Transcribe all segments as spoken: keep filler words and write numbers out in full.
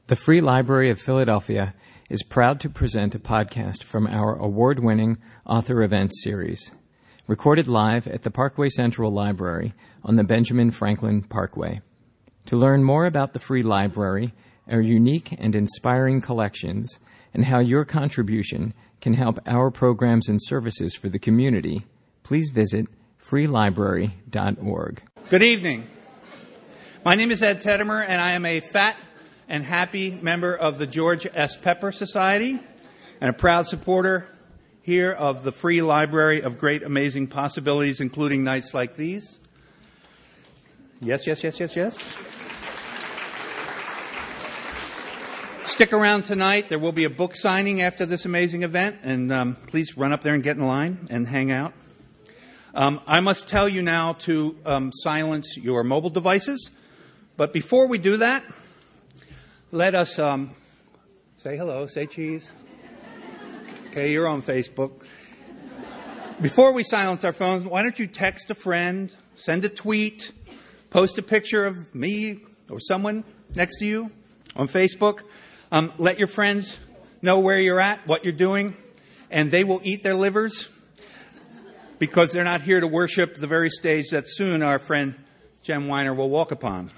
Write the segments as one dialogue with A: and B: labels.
A: The Free Library of Philadelphia is proud to present a podcast from our award-winning Author Events series, recorded live at the Parkway Central Library on the Benjamin Franklin Parkway. To learn more about the Free Library, our unique and inspiring collections, and how your contribution can help our programs and services for the community, please visit free library dot org.
B: Good evening. My name is Ed Tedimer, and I am a fat and happy member of the George S. Pepper Society and a proud supporter here of the Free Library of Great Amazing Possibilities, including nights like these. Yes, yes, yes, yes, yes. Stick around tonight. There will be a book signing after this amazing event, and um, please run up there and get in line and hang out. Um, I must tell you now to um, silence your mobile devices, but before we do that, let us um, say hello, say cheese. Okay, you're on Facebook. Before we silence our phones, why don't you text a friend, send a tweet, post a picture of me or someone next to you on Facebook. Um, let your friends know where you're at, what you're doing, and they will eat their livers because they're not here to worship the very stage that soon our friend Jen Weiner will walk upon.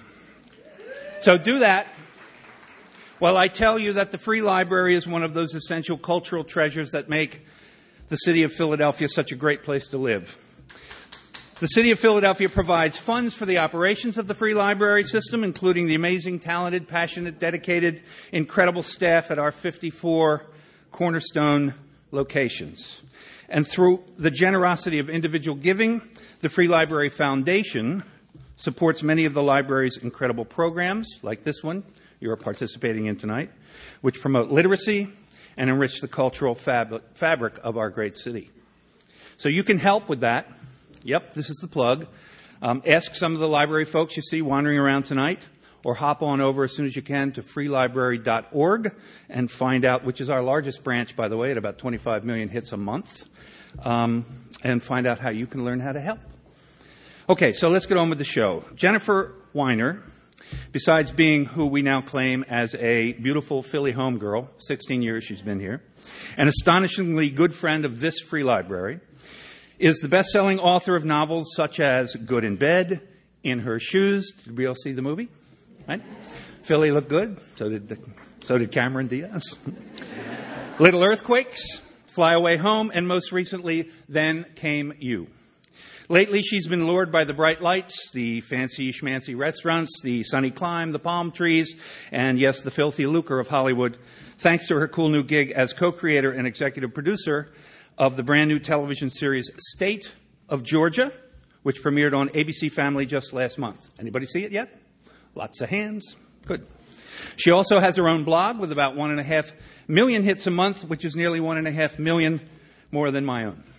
B: So do that. While I tell you that the Free Library is one of those essential cultural treasures that make the city of Philadelphia such a great place to live. The city of Philadelphia provides funds for the operations of the Free Library system, including the amazing, talented, passionate, dedicated, incredible staff at our fifty-four cornerstone locations. And through the generosity of individual giving, the Free Library Foundation supports many of the library's incredible programs, like this one you are participating in tonight, which promote literacy and enrich the cultural fab- fabric of our great city. So you can help with that. Yep, this is the plug. Um, ask some of the library folks you see wandering around tonight, or hop on over as soon as you can to free library dot org and find out, which is our largest branch, by the way, at about twenty-five million hits a month, um, and find out how you can learn how to help. Okay, so let's get on with the show. Jennifer Weiner, besides being who we now claim as a beautiful Philly homegirl, sixteen years she's been here, an astonishingly good friend of this free library, is the best-selling author of novels such as Good in Bed, In Her Shoes. Did we all see the movie? Right? Philly looked good. So did the, so did Cameron Diaz. Little Earthquakes, Fly Away Home, and most recently, Then Came You. Lately, she's been lured by the bright lights, the fancy schmancy restaurants, the sunny climb, the palm trees, and yes, the filthy lucre of Hollywood, thanks to her cool new gig as co-creator and executive producer of the brand new television series State of Georgia, which premiered on A B C Family just last month. Anybody see it yet? Lots of hands. Good. She also has her own blog with about one and a half million hits a month, which is nearly one and a half million more than my own.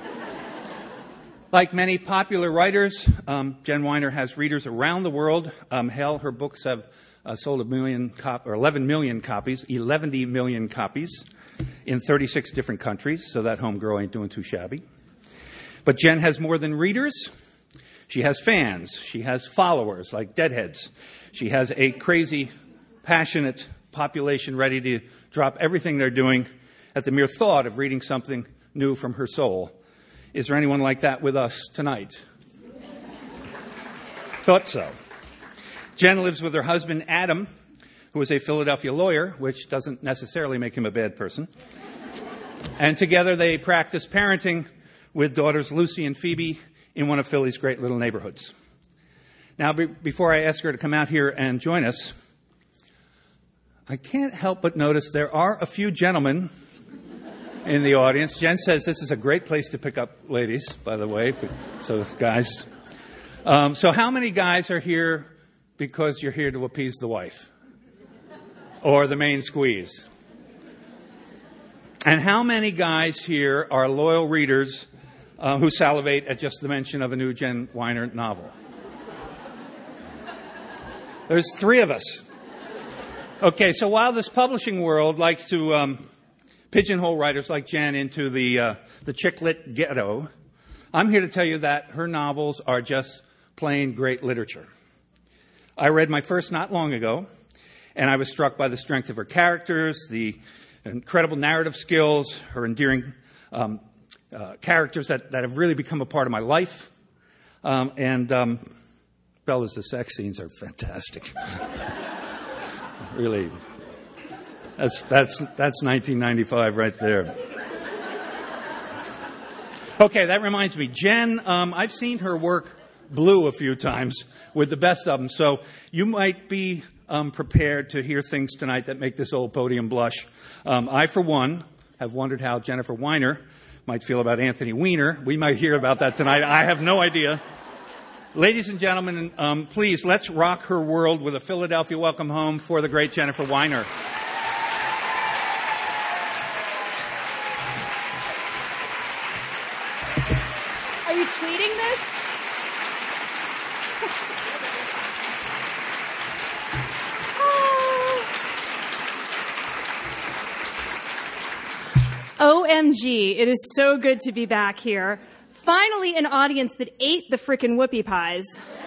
B: Like many popular writers, um, Jen Weiner has readers around the world. Um, hell, her books have uh, sold a million cop- or eleven million copies, eleven million copies in thirty-six different countries, so that homegirl ain't doing too shabby. But Jen has more than readers. She has fans. She has followers like deadheads. She has a crazy, passionate population ready to drop everything they're doing at the mere thought of reading something new from her soul. Is there anyone like that with us tonight? Thought so. Jen lives with her husband, Adam, who is a Philadelphia lawyer, which doesn't necessarily make him a bad person. And together they practice parenting with daughters Lucy and Phoebe in one of Philly's great little neighborhoods. Now, be- before I ask her to come out here and join us, I can't help but notice there are a few gentlemen in the audience. Jen says this is a great place to pick up ladies, by the way, so guys. Um, so how many guys are here because you're here to appease the wife? Or the main squeeze? And how many guys here are loyal readers uh, who salivate at just the mention of a new Jen Weiner novel? There's three of us. Okay, so while this publishing world likes to um, pigeonhole writers like Jen into the uh, the chick lit ghetto, I'm here to tell you that her novels are just plain great literature. I read my first not long ago, And I was struck by the strength of her characters, the incredible narrative skills, her endearing um, uh, characters that, that have really become a part of my life. Um, and um, Bella's, the sex scenes are fantastic. Really, that's that's that's nineteen ninety-five right there. Okay, that reminds me, Jen. Um, I've seen her work blue a few times with the best of them, so you might be um, prepared to hear things tonight that make this old podium blush. Um, I, for one, have wondered how Jennifer Weiner might feel about Anthony Weiner. We might hear about that tonight. I have no idea. Ladies and gentlemen, um, please, let's rock her world with a Philadelphia welcome home for the great Jennifer Weiner.
C: Are you tweeting this? O M G, it is so good to be back here. Finally, an audience that ate the frickin' whoopie pies.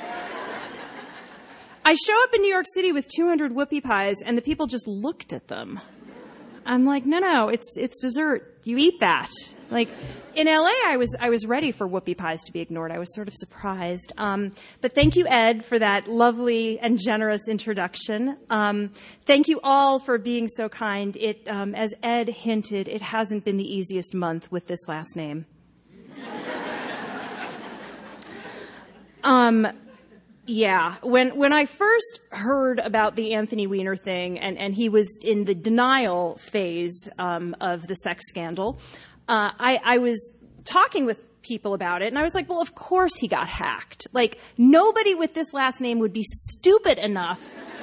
C: I show up in New York City with two hundred whoopie pies, and the people just looked at them. I'm like, no, no, it's it's dessert. You eat that. Like, in L A, I was I was ready for whoopie pies to be ignored. I was sort of surprised. Um, but thank you, Ed, for that lovely and generous introduction. Um, thank you all for being so kind. It, um, as Ed hinted, it hasn't been the easiest month with this last name. Um, yeah, when, when I first heard about the Anthony Weiner thing, and, and he was in the denial phase, um, of the sex scandal, uh, I, I was talking with people about it, and I was like, well, of course he got hacked. Like, nobody with this last name would be stupid enough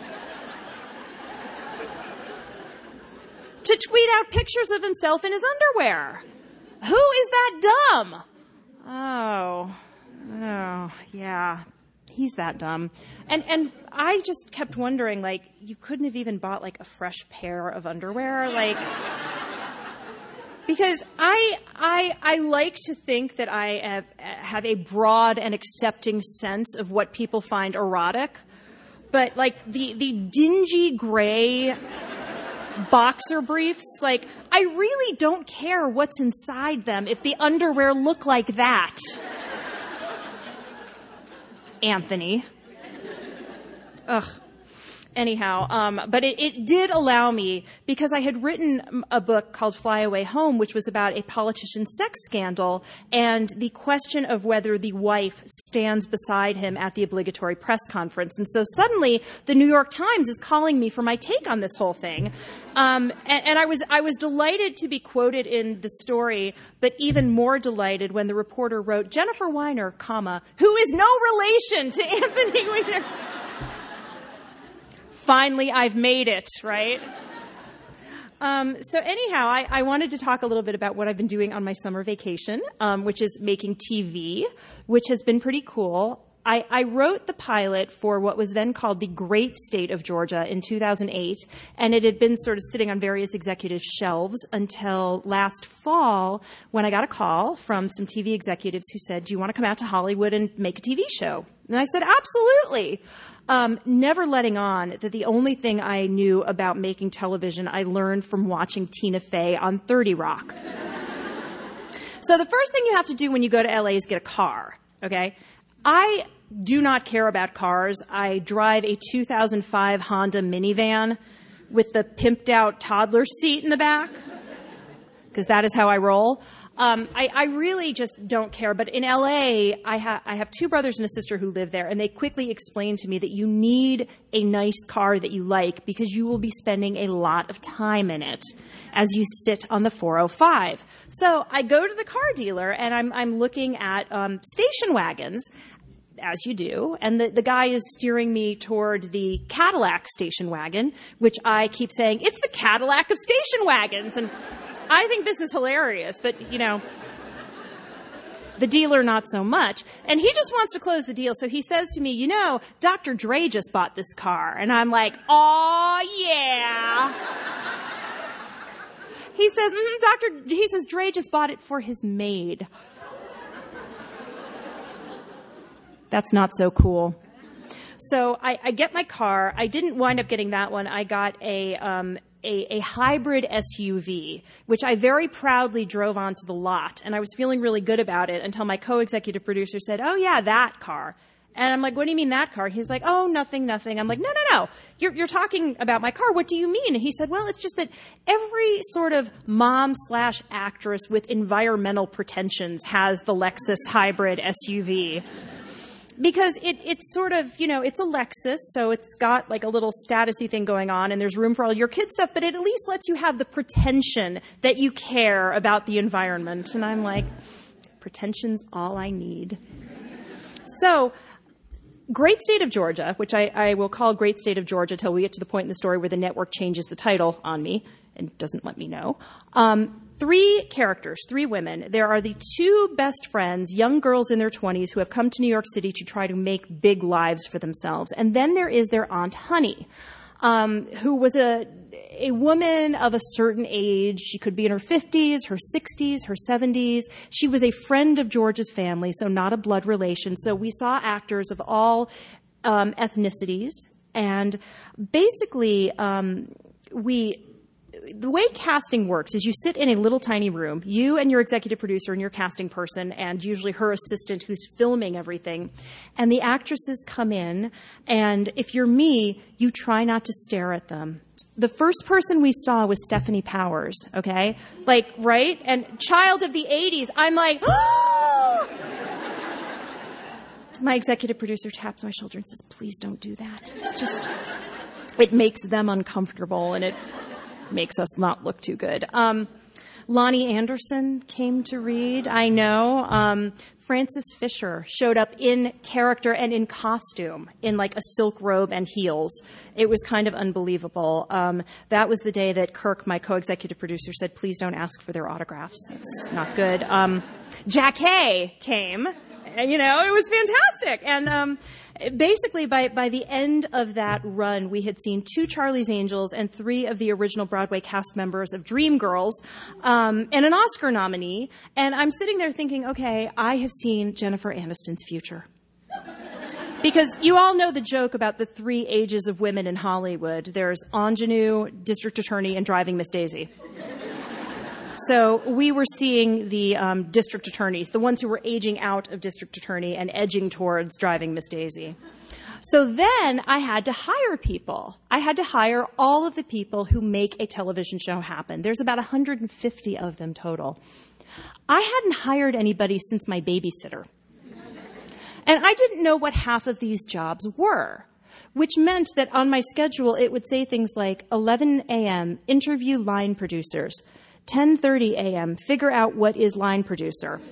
C: to tweet out pictures of himself in his underwear. Who is that dumb? Oh... Oh, yeah, he's that dumb. And and I just kept wondering, like, you couldn't have even bought, like, a fresh pair of underwear? Like, because I I I like to think that I have, have a broad and accepting sense of what people find erotic. But, like, the, the dingy gray boxer briefs, like, I really don't care what's inside them if the underwear look like that. Anthony. Ugh. Anyhow, um, but it, it did allow me, because I had written a book called Fly Away Home, which was about a politician's sex scandal and the question of whether the wife stands beside him at the obligatory press conference. And so suddenly the New York Times is calling me for my take on this whole thing. Um, and, and I was, I was delighted to be quoted in the story, but even more delighted when the reporter wrote, Jennifer Weiner, comma, who is no relation to Anthony Weiner. Finally, I've made it, right? Um, so anyhow, I, I wanted to talk a little bit about what I've been doing on my summer vacation, um, which is making T V, which has been pretty cool. I, I wrote the pilot for what was then called The Great State of Georgia in two thousand eight, and it had been sort of sitting on various executive shelves until last fall when I got a call from some T V executives who said, do you want to come out to Hollywood and make a T V show? And I said, absolutely. Um, never letting on that the only thing I knew about making television I learned from watching Tina Fey on thirty Rock. So the first thing you have to do when you go to L A is get a car, okay? I do not care about cars. I drive a two thousand five Honda minivan with the pimped out toddler seat in the back, because that is how I roll. Um, I, I really just don't care. But in L A, I, ha- I have two brothers and a sister who live there, and they quickly explained to me that you need a nice car that you like because you will be spending a lot of time in it as you sit on the four oh five. So I go to the car dealer, and I'm, I'm looking at um, station wagons, as you do, and the, the guy is steering me toward the Cadillac station wagon, which I keep saying, it's the Cadillac of station wagons, and I think this is hilarious, but, you know, the dealer not so much. And he just wants to close the deal, so he says to me, you know, Doctor Dre just bought this car. And I'm like, aw, yeah. He says, mm, Doctor, he says, Dre just bought it for his maid. That's not so cool. So I, I get my car. I didn't wind up getting that one. I got a, um, a, a hybrid S U V, which I very proudly drove onto the lot. And I was feeling really good about it until my co-executive producer said, oh, yeah, that car. And I'm like, what do you mean that car? He's like, oh, nothing, nothing. I'm like, no, no, no. You're, you're talking about my car. What do you mean? And he said, well, it's just that every sort of mom slash actress with environmental pretensions has the Lexus hybrid S U V. Because it, it's sort of, you know, it's a Lexus, so it's got like a little statusy thing going on, and there's room for all your kid stuff, but it at least lets you have the pretension that you care about the environment. And I'm like, pretension's all I need. So, Great State of Georgia, which I, I will call Great State of Georgia till we get to the point in the story where the network changes the title on me and doesn't let me know. Um, three characters, three women. There are the two best friends, young girls in their twenties who have come to New York City to try to make big lives for themselves. And then there is their Aunt Honey, um, who was a a woman of a certain age. She could be in her fifties, her sixties, her seventies. She was a friend of George's family, so not a blood relation. So we saw actors of all um, ethnicities. And basically, um, we... the way casting works is you sit in a little tiny room, you and your executive producer and your casting person, and usually her assistant who's filming everything. And the actresses come in, and if you're me, you try not to stare at them. The first person we saw was Stephanie Powers, okay? Like, right? And child of the eighties, I'm like, oh! My executive producer taps my shoulder and says, please don't do that. It's just, it makes them uncomfortable, and it makes us not look too good. Um, Lonnie Anderson came to read, I know. Um, Frances Fisher showed up in character and in costume, in like a silk robe and heels. It was kind of unbelievable. Um, that was the day that Kirk, my co-executive producer, said, please don't ask for their autographs. It's not good. Um, Jack Hay came. And, you know, it was fantastic. And um, basically, by, by the end of that run, we had seen two Charlie's Angels and three of the original Broadway cast members of Dreamgirls, um, and an Oscar nominee. And I'm sitting there thinking, okay, I have seen Jennifer Aniston's future. Because you all know the joke about the three ages of women in Hollywood. There's ingenue, district attorney, and driving Miss Daisy. So we were seeing the um, district attorneys, the ones who were aging out of district attorney and edging towards driving Miss Daisy. So then I had to hire people. I had to hire all of the people who make a television show happen. There's about one hundred fifty of them total. I hadn't hired anybody since my babysitter. And I didn't know what half of these jobs were, which meant that on my schedule it would say things like eleven a.m., interview line producers. ten thirty a.m., figure out what is line producer.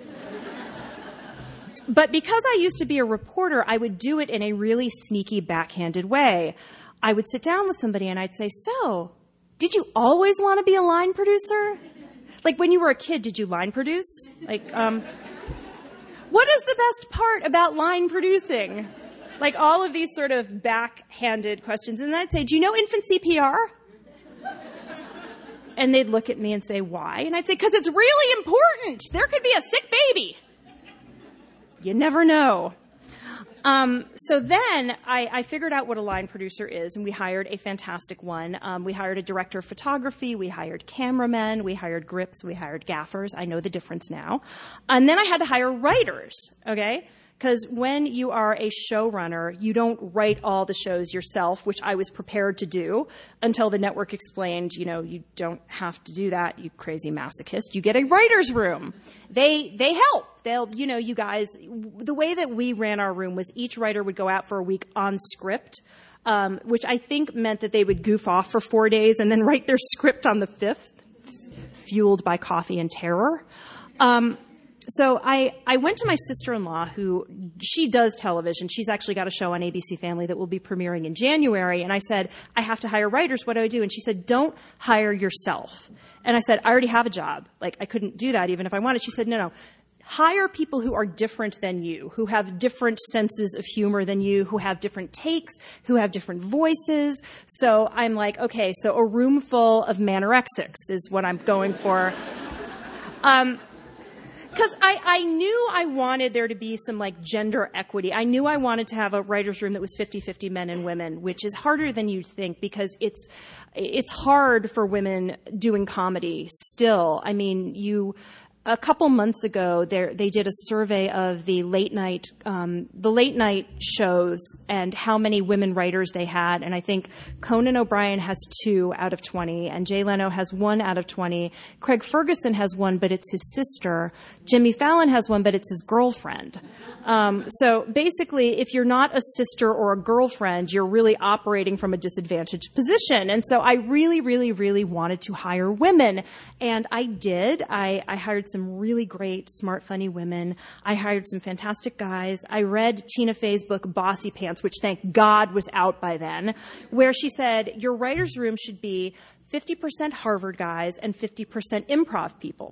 C: But because I used to be a reporter, I would do it in a really sneaky, backhanded way. I would sit down with somebody and I'd say, so, did you always want to be a line producer? Like when you were a kid, did you line produce? Like, um, what is the best part about line producing? Like all of these sort of backhanded questions. And then I'd say, do you know infant C P R? And they'd look at me and say, why? And I'd say, because it's really important. There could be a sick baby. You never know. Um, so then I, I figured out what a line producer is, and we hired a fantastic one. Um, we hired a director of photography. We hired cameramen. We hired grips. We hired gaffers. I know the difference now. And then I had to hire writers, okay? Because when you are a showrunner, you don't write all the shows yourself, which I was prepared to do until the network explained, you know, you don't have to do that, you crazy masochist. You get a writer's room. They they help. They'll, you know, you guys, the way that we ran our room was each writer would go out for a week on script, um, which I think meant that they would goof off for four days and then write their script on the fifth, fueled by coffee and terror. Um, So I, I went to my sister-in-law, who, she does television. She's actually got a show on A B C Family that will be premiering in January. And I said, I have to hire writers. What do I do? And she said, don't hire yourself. And I said, I already have a job. Like, I couldn't do that even if I wanted. She said, no, no. Hire people who are different than you, who have different senses of humor than you, who have different takes, who have different voices. So I'm like, okay, so a room full of manorexics is what I'm going for. Um, Because I, I knew I wanted there to be some, like, gender equity. I knew I wanted to have a writer's room that was fifty-fifty men and women, which is harder than you'd think because it's it's hard for women doing comedy still. I mean, you... A couple months ago, they did a survey of the late night, um, the late night shows and how many women writers they had. And I think Conan O'Brien has two out of twenty, and Jay Leno has one out of twenty. Craig Ferguson has one, but it's his sister. Jimmy Fallon has one, but it's his girlfriend. Um, so basically, if you're not a sister or a girlfriend, you're really operating from a disadvantaged position. And so I really, really, really wanted to hire women. And I did. I, I hired some really great, smart, funny women. I hired some fantastic guys. I read Tina Fey's book, Bossy Pants, which thank God was out by then, where she said, your writer's room should be fifty percent Harvard guys and fifty percent improv people.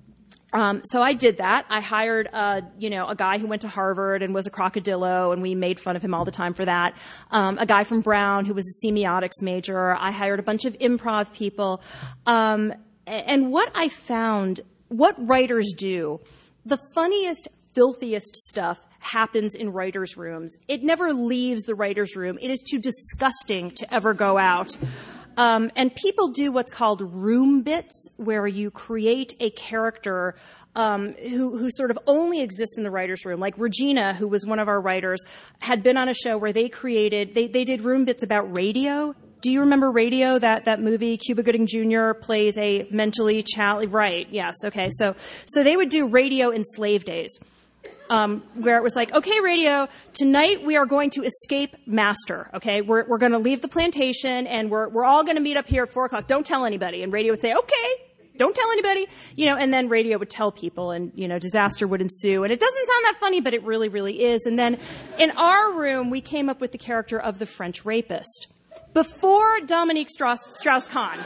C: Um, so I did that. I hired, uh, you know, a guy who went to Harvard and was a crocodillo, and we made fun of him all the time for that. Um, a guy from Brown who was a semiotics major. I hired a bunch of improv people. Um, and what I found, what writers do, the funniest, filthiest stuff happens in writers' rooms. It never leaves the writers' room. It is too disgusting to ever go out. Um, and people do what's called room bits, where you create a character um, who, who sort of only exists in the writer's room. Like Regina, who was one of our writers, had been on a show where they created, they, they did room bits about radio. Do you remember Radio, that, that movie? Cuba Gooding Junior plays a mentally challenged, right, yes, okay. So, so they would do radio in slave days. Um, where it was like, okay, Radio, tonight we are going to escape master, okay? We're, we're going to leave the plantation, and we're, we're all going to meet up here at four o'clock. Don't tell anybody. And Radio would say, okay, don't tell anybody. You know, and then Radio would tell people, and, you know, disaster would ensue. And it doesn't sound that funny, but it really, really is. And then in our room, we came up with the character of the French rapist before Dominique Strauss, Strauss-Kahn.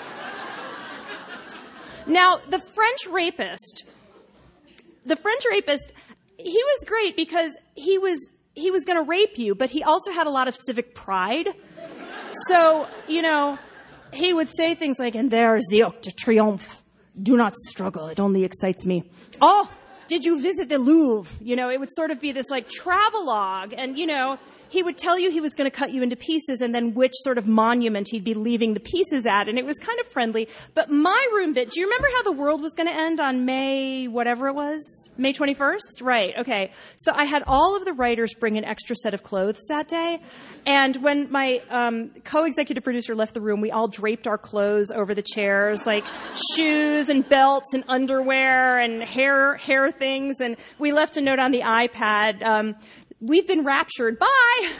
C: Now, the French rapist, the French rapist... he was great because he was he was going to rape you, but he also had a lot of civic pride. So, you know, he would say things like, and there is the Arc de Triomphe. Do not struggle. It only excites me. Oh, did you visit the Louvre? You know, it would sort of be this like travelogue. And, you know, he would tell you he was going to cut you into pieces and then which sort of monument he'd be leaving the pieces at. And it was kind of friendly. But my room bit, do you remember how the world was going to end on May, whatever it was? May twenty-first? Right, okay. So I had all of the writers bring an extra set of clothes that day. And when my um, co-executive producer left the room, we all draped our clothes over the chairs, like shoes and belts and underwear and hair hair things. And we left a note on the iPad. Um, We've been raptured. Bye!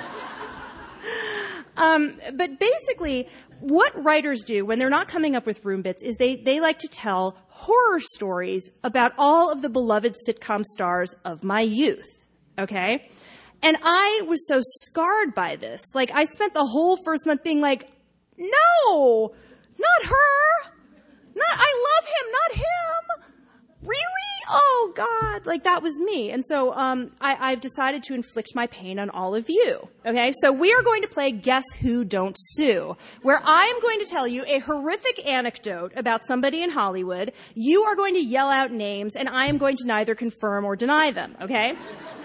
C: um, but basically, what writers do when they're not coming up with room bits is they, they like to tell horror stories about all of the beloved sitcom stars of my youth. Okay? And I was so scarred by this. Like, I spent the whole first month being like, no! Not her! Not, I love him, not him! Really? Oh, God. Like, that was me. And so um, I, I've decided to inflict my pain on all of you. Okay? So we are going to play Guess Who, Don't Sue, where I am going to tell you a horrific anecdote about somebody in Hollywood. You are going to yell out names, and I am going to neither confirm or deny them. Okay?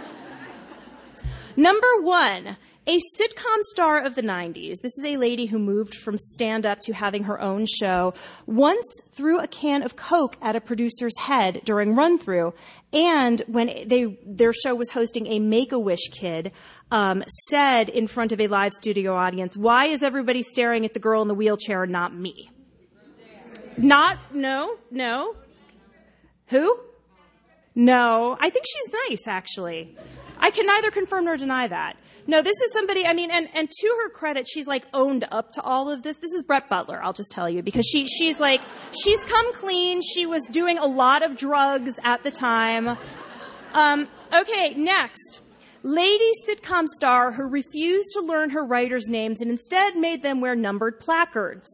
C: Number one. A sitcom star of the nineties, this is a lady who moved from stand-up to having her own show, once threw a can of Coke at a producer's head during run-through, and when they their show was hosting a Make-A-Wish kid, um, said in front of a live studio audience, "Why is everybody staring at the girl in the wheelchair and not me?" Not, no, no. Who? No. I think she's nice, actually. I can neither confirm nor deny that. No, this is somebody, I mean, and, and to her credit, she's like owned up to all of this. This is Brett Butler, I'll just tell you, because she, she's like, she's come clean. She was doing a lot of drugs at the time. Um, okay, next. Lady sitcom star who refused to learn her writers' names and instead made them wear numbered placards.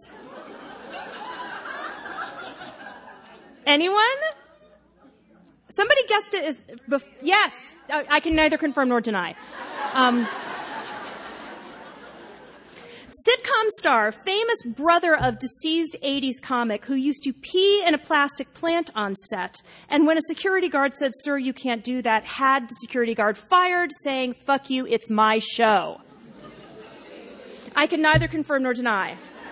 C: Anyone? Somebody guessed it as, bef- yes, I can neither confirm nor deny. Um, Sitcom star, famous brother of deceased eighties comic who used to pee in a plastic plant on set. And when a security guard said, "Sir, you can't do that," had the security guard fired, saying, "Fuck you, it's my show." I can neither confirm nor deny.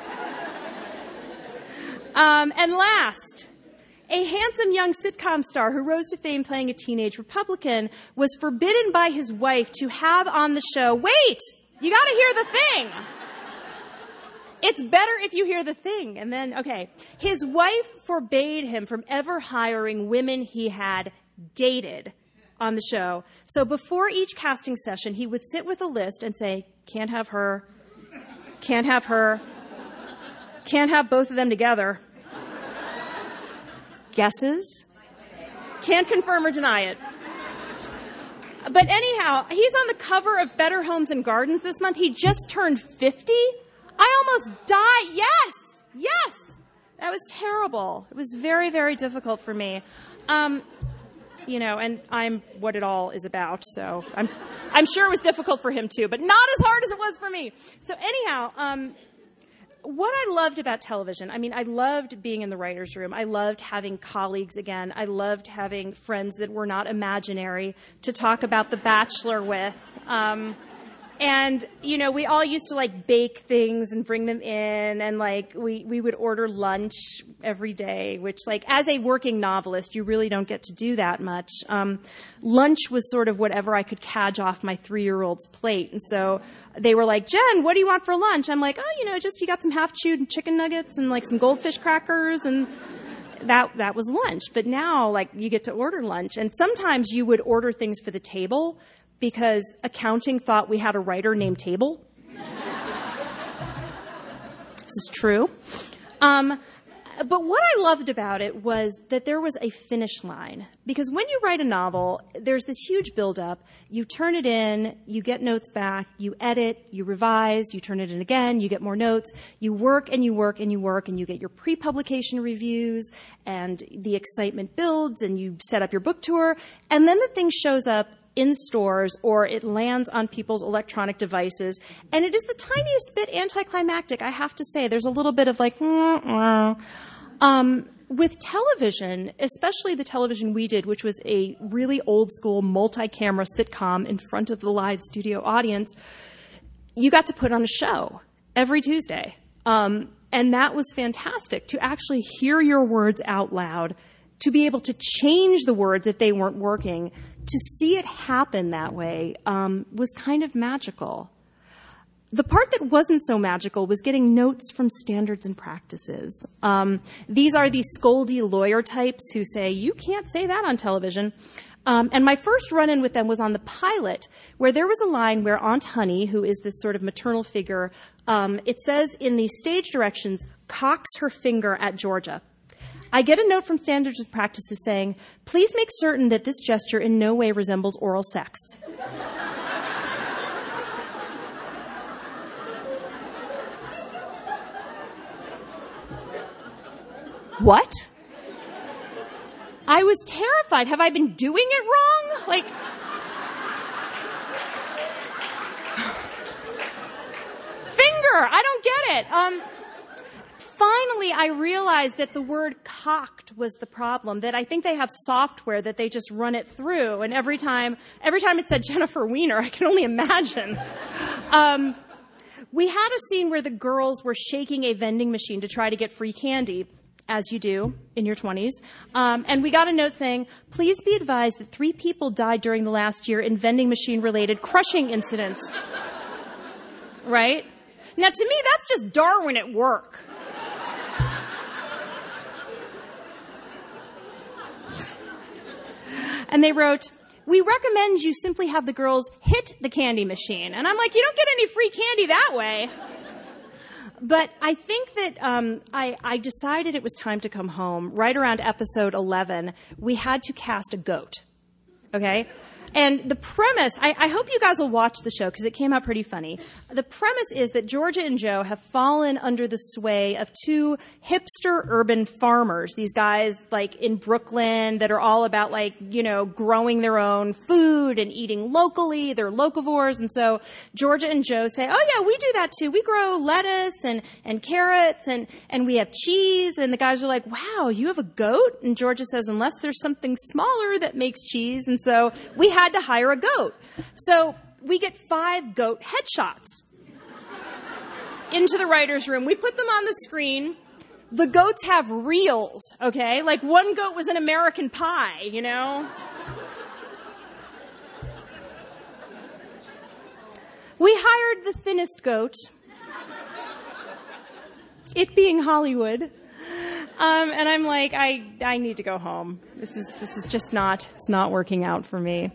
C: Um, and last, a handsome young sitcom star who rose to fame playing a teenage Republican was forbidden by his wife to have on the show, wait, you gotta hear the thing. It's better if you hear the thing. And then, okay, his wife forbade him from ever hiring women he had dated on the show. So before each casting session, he would sit with a list and say, can't have her, can't have her, can't have both of them together. Guesses? Can't confirm or deny it. But anyhow, he's on the cover of Better Homes and Gardens this month. He just turned fifty. I almost died. Yes, yes. That was terrible. It was very, very difficult for me. Um, you know, and I'm what it all is about. So I'm, I'm sure it was difficult for him too, but not as hard as it was for me. So anyhow, um, what I loved about television, I mean, I loved being in the writer's room. I loved having colleagues again. I loved having friends that were not imaginary to talk about The Bachelor with. Um, and, you know, we all used to, like, bake things and bring them in. And, like, we, we would order lunch every day, which, like, as a working novelist, you really don't get to do that much. Um, lunch was sort of whatever I could cadge off my three-year-old's plate. And so they were like, Jen, what do you want for lunch? I'm like, oh, you know, just you got some half-chewed chicken nuggets and, like, some goldfish crackers, and that that was lunch. But now, like, you get to order lunch. And sometimes you would order things for the table because accounting thought we had a writer named Table. This is true. Um, but what I loved about it was that there was a finish line. Because when you write a novel, there's this huge buildup. You turn it in, you get notes back, you edit, you revise, you turn it in again, you get more notes. You work and you work and you work, and you get your pre-publication reviews, and the excitement builds, and you set up your book tour. And then the thing shows up in stores, or it lands on people's electronic devices. And it is the tiniest bit anticlimactic, I have to say. There's a little bit of like, mm-mm. Um, with television, especially the television we did, which was a really old school multi-camera sitcom in front of the live studio audience, you got to put on a show every Tuesday. Um, and that was fantastic, to actually hear your words out loud, to be able to change the words if they weren't working. To see it happen that way um, was kind of magical. The part that wasn't so magical was getting notes from standards and practices. Um, these are these scoldy lawyer types who say, you can't say that on television. Um, and my first run-in with them was on the pilot, where there was a line where Aunt Honey, who is this sort of maternal figure, um, it says in the stage directions, cocks her finger at Georgia. I get a note from standards and practices saying, please make certain that this gesture in no way resembles oral sex. What? I was terrified. Have I been doing it wrong? Like, finger. I don't get it. Um, Finally, I realized that the word cocked was the problem, that I think they have software that they just run it through. And every time, every time it said Jennifer Weiner, I can only imagine. Um, we had a scene where the girls were shaking a vending machine to try to get free candy, as you do in your twenties. Um, and we got a note saying, please be advised that three people died during the last year in vending machine-related crushing incidents. Right? Now, to me, that's just Darwin at work. And they wrote, we recommend you simply have the girls hit the candy machine. And I'm like, you don't get any free candy that way. But I think that um, I, I decided it was time to come home. Right around episode eleven, we had to cast a goat. Okay? And the premise, I, I hope you guys will watch the show because it came out pretty funny. The premise is that Georgia and Joe have fallen under the sway of two hipster urban farmers. These guys like in Brooklyn that are all about like, you know, growing their own food and eating locally. They're locavores. And so Georgia and Joe say, oh yeah, we do that too. We grow lettuce and, and carrots and, and we have cheese. And the guys are like, wow, you have a goat? And Georgia says, unless there's something smaller that makes cheese. And so we had to hire a goat. So we get five goat headshots into the writer's room. We put them on the screen. The goats have reels, okay? Like one goat was an American Pie, you know? We hired the thinnest goat, it being Hollywood. Um, and I'm like, I, I need to go home. This is, this is just not, it's not working out for me.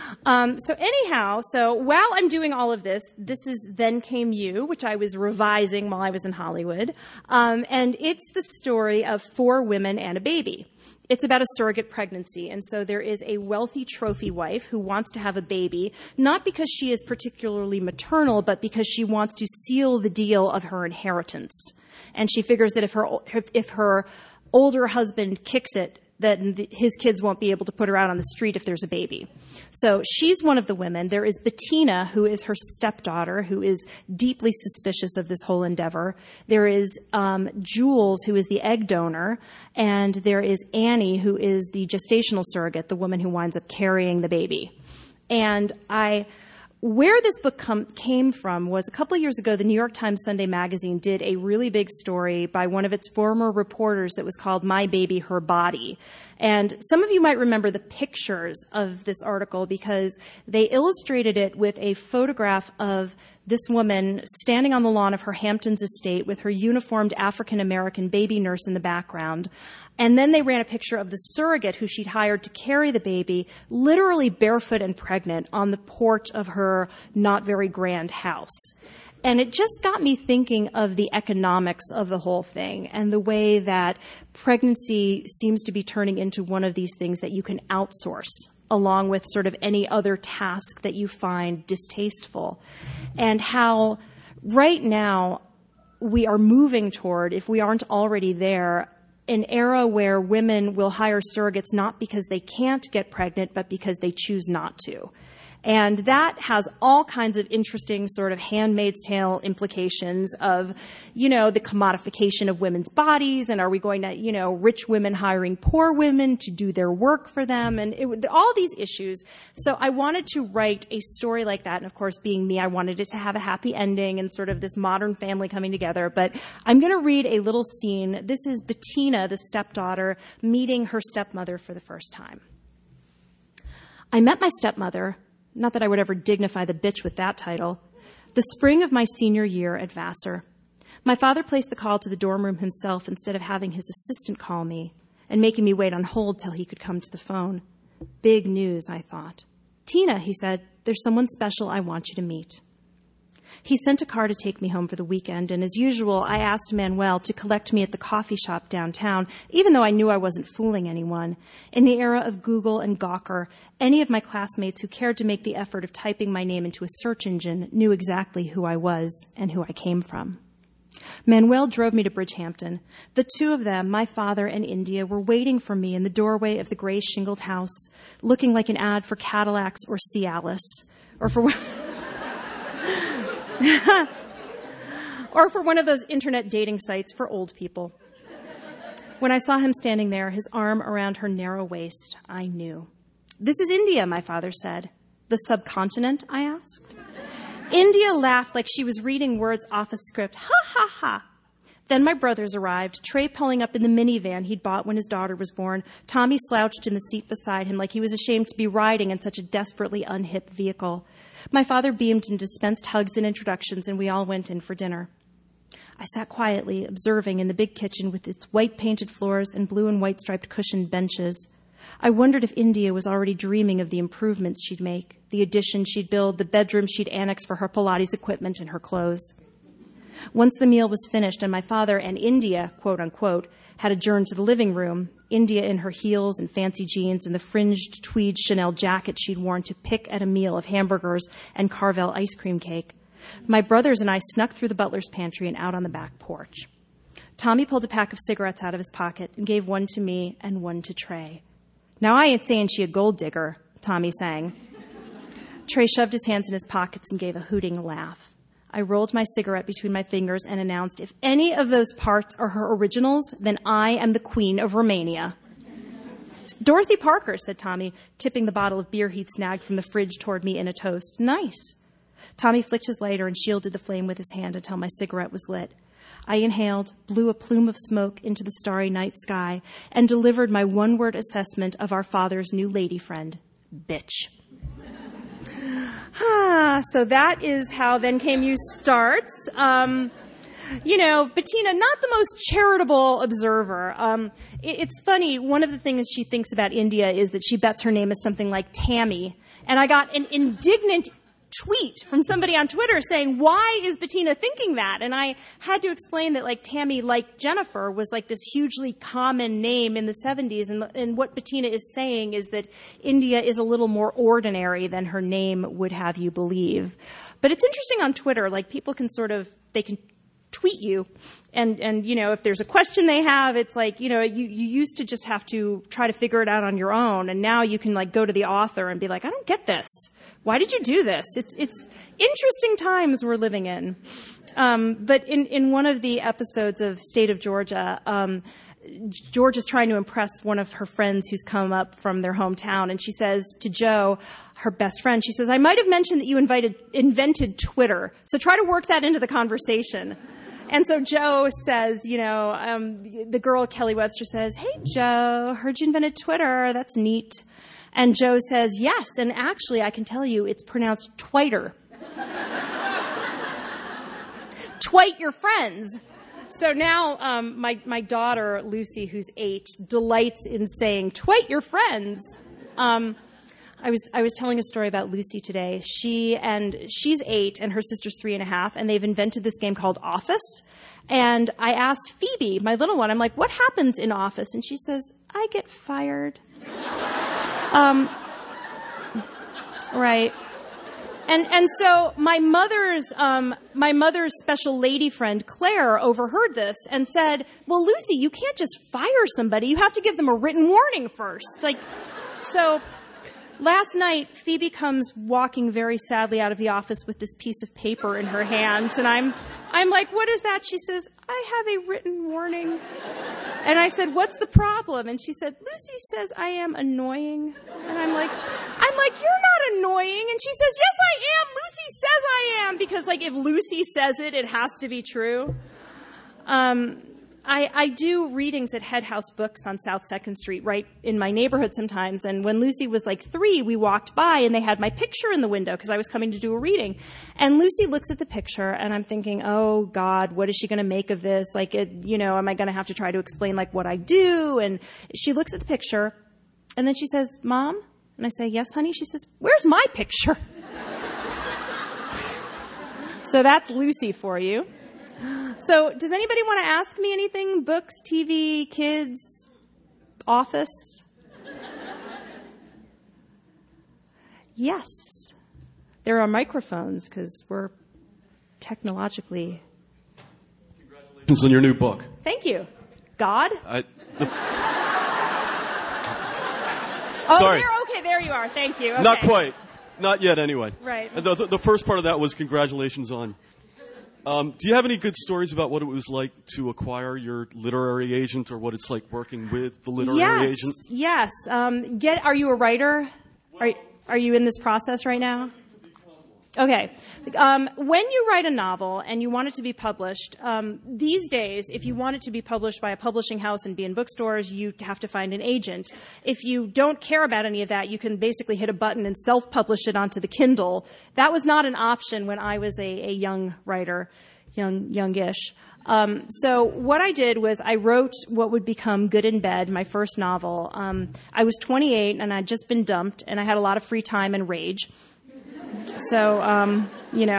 C: Um, so anyhow, so while I'm doing all of this, this is Then Came You, which I was revising while I was in Hollywood. Um, and it's the story of four women and a baby. It's about a surrogate pregnancy. And so there is a wealthy trophy wife who wants to have a baby, not because she is particularly maternal, but because she wants to seal the deal of her inheritance. And she figures that if her if her older husband kicks it, that his kids won't be able to put her out on the street if there's a baby. So she's one of the women. There is Bettina, who is her stepdaughter, who is deeply suspicious of this whole endeavor. There is um, Jules, who is the egg donor. And there is Annie, who is the gestational surrogate, the woman who winds up carrying the baby. And I... Where this book come, came from was a couple of years ago, the New York Times Sunday Magazine did a really big story by one of its former reporters that was called My Baby, Her Body. And some of you might remember the pictures of this article because they illustrated it with a photograph of this woman standing on the lawn of her Hamptons estate with her uniformed African-American baby nurse in the background. And then they ran a picture of the surrogate who she'd hired to carry the baby, literally barefoot and pregnant, on the porch of her not very grand house. And it just got me thinking of the economics of the whole thing and the way that pregnancy seems to be turning into one of these things that you can outsource along with sort of any other task that you find distasteful. And how right now we are moving toward, if we aren't already there, an era where women will hire surrogates not because they can't get pregnant, but because they choose not to. And that has all kinds of interesting sort of Handmaid's Tale implications of, you know, the commodification of women's bodies, and are we going to, you know, rich women hiring poor women to do their work for them, and it, all these issues. So I wanted to write a story like that, and of course, being me, I wanted it to have a happy ending and sort of this modern family coming together. But I'm going to read a little scene. This is Bettina, the stepdaughter, meeting her stepmother for the first time. I met my stepmother. Not that I would ever dignify the bitch with that title. The spring of my senior year at Vassar. My father placed the call to the dorm room himself instead of having his assistant call me and making me wait on hold till he could come to the phone. Big news, I thought. Tina, he said, there's someone special I want you to meet. He sent a car to take me home for the weekend, and as usual, I asked Manuel to collect me at the coffee shop downtown, even though I knew I wasn't fooling anyone. In the era of Google and Gawker, any of my classmates who cared to make the effort of typing my name into a search engine knew exactly who I was and who I came from. Manuel drove me to Bridgehampton. The two of them, my father and India, were waiting for me in the doorway of the gray shingled house, looking like an ad for Cadillacs or Cialis, or for... or for one of those internet dating sites for old people. When I saw him standing there, his arm around her narrow waist, I knew. This is India, my father said. The subcontinent, I asked. India laughed like she was reading words off a script. Ha, ha, ha. Then my brothers arrived, Trey pulling up in the minivan he'd bought when his daughter was born. Tommy slouched in the seat beside him like he was ashamed to be riding in such a desperately unhip vehicle. My father beamed and dispensed hugs and introductions, and we all went in for dinner. I sat quietly, observing in the big kitchen with its white-painted floors and blue and white-striped cushioned benches. I wondered if India was already dreaming of the improvements she'd make, the addition she'd build, the bedroom she'd annex for her Pilates equipment and her clothes. Once the meal was finished and my father and India, quote unquote, had adjourned to the living room, India in her heels and fancy jeans and the fringed tweed Chanel jacket she'd worn to pick at a meal of hamburgers and Carvel ice cream cake, my brothers and I snuck through the butler's pantry and out on the back porch. Tommy pulled a pack of cigarettes out of his pocket and gave one to me and one to Trey. Now I ain't saying she a gold digger, Tommy sang. Trey shoved his hands in his pockets and gave a hooting laugh. I rolled my cigarette between my fingers and announced, if any of those parts are her originals, then I am the Queen of Romania. Dorothy Parker, said Tommy, tipping the bottle of beer he'd snagged from the fridge toward me in a toast. Nice. Tommy flicked his lighter and shielded the flame with his hand until my cigarette was lit. I inhaled, blew a plume of smoke into the starry night sky, and delivered my one-word assessment of our father's new lady friend, bitch. Ah, so that is how Then Came You starts. Um, you know, Bettina, not the most charitable observer. Um, it, it's funny, one of the things she thinks about India is that she bets her name is something like Tammy. And I got an indignant tweet from somebody on Twitter saying, why is Bettina thinking that? And I had to explain that, like, Tammy, like Jennifer, was like this hugely common name in the seventies. And, and what Bettina is saying is that India is a little more ordinary than her name would have you believe. But it's interesting on Twitter, like, people can sort of, they can tweet you. And, and, you know, if there's a question they have, it's like, you know, you, you used to just have to try to figure it out on your own. And now you can, like, go to the author and be like, I don't get this. Why did you do this? It's it's interesting times we're living in. Um, but in, in one of the episodes of State of Georgia, um, George is trying to impress one of her friends who's come up from their hometown. And she says to Joe, her best friend, she says, I might have mentioned that you invited, invented Twitter. So try to work that into the conversation. And so Joe says, you know, um, the girl, Kelly Webster, says, hey, Joe, heard you invented Twitter. That's neat. And Joe says, yes, and actually, I can tell you, it's pronounced twiter. Twite your friends. So now um, my, my daughter, Lucy, who's eight, delights in saying, twite your friends. Um, I was I was telling a story about Lucy today. She and she's eight, and her sister's three and a half, and they've invented this game called Office. And I asked Phoebe, my little one, I'm like, what happens in Office? And she says, I get fired. Um, right. And, and so my mother's, um, my mother's special lady friend, Claire, overheard this and said, well, Lucy, you can't just fire somebody. You have to give them a written warning first. Like, so last night, Phoebe comes walking very sadly out of the office with this piece of paper in her hand. And I'm, I'm like, what is that? She says, I have a written warning. And I said, what's the problem? And she said, Lucy says I am annoying. And I'm like, I'm like, you're not annoying. And she says, yes, I am. Lucy says I am. Because, like, if Lucy says it, it has to be true. Um, I, I do readings at Head House Books on South second Street, right in my neighborhood sometimes. And when Lucy was like three, we walked by and they had my picture in the window because I was coming to do a reading. And Lucy looks at the picture and I'm thinking, oh God, what is she going to make of this? Like, it, you know, am I going to have to try to explain like what I do? And she looks at the picture and then she says, Mom? And I say, yes, honey. She says, where's my picture? So that's Lucy for you. So, does anybody want to ask me anything? Books, T V, kids, office? Yes. There are microphones because we're technologically.
D: Congratulations on your new book.
C: Thank you. God?
D: I, the...
C: oh,
D: Sorry.
C: there. Okay, there you are. Thank you. Okay.
D: Not quite. Not yet, anyway.
C: Right.
D: The, the, the first part of that was congratulations on. Um, do you have any good stories about what it was like to acquire your literary agent, or what it's like working with the literary
C: yes,
D: agent?
C: Yes. Um, get. Are you a writer? Are Are you in this process right now? Okay. Um, when you write a novel and you want it to be published, um, these days, if you want it to be published by a publishing house and be in bookstores, you have to find an agent. If you don't care about any of that, you can basically hit a button and self-publish it onto the Kindle. That was not an option when I was a, a young writer, young, youngish. Um, so what I did was I wrote what would become Good in Bed, my first novel. Um, I was twenty-eight and I'd just been dumped and I had a lot of free time and rage. So, um, you know,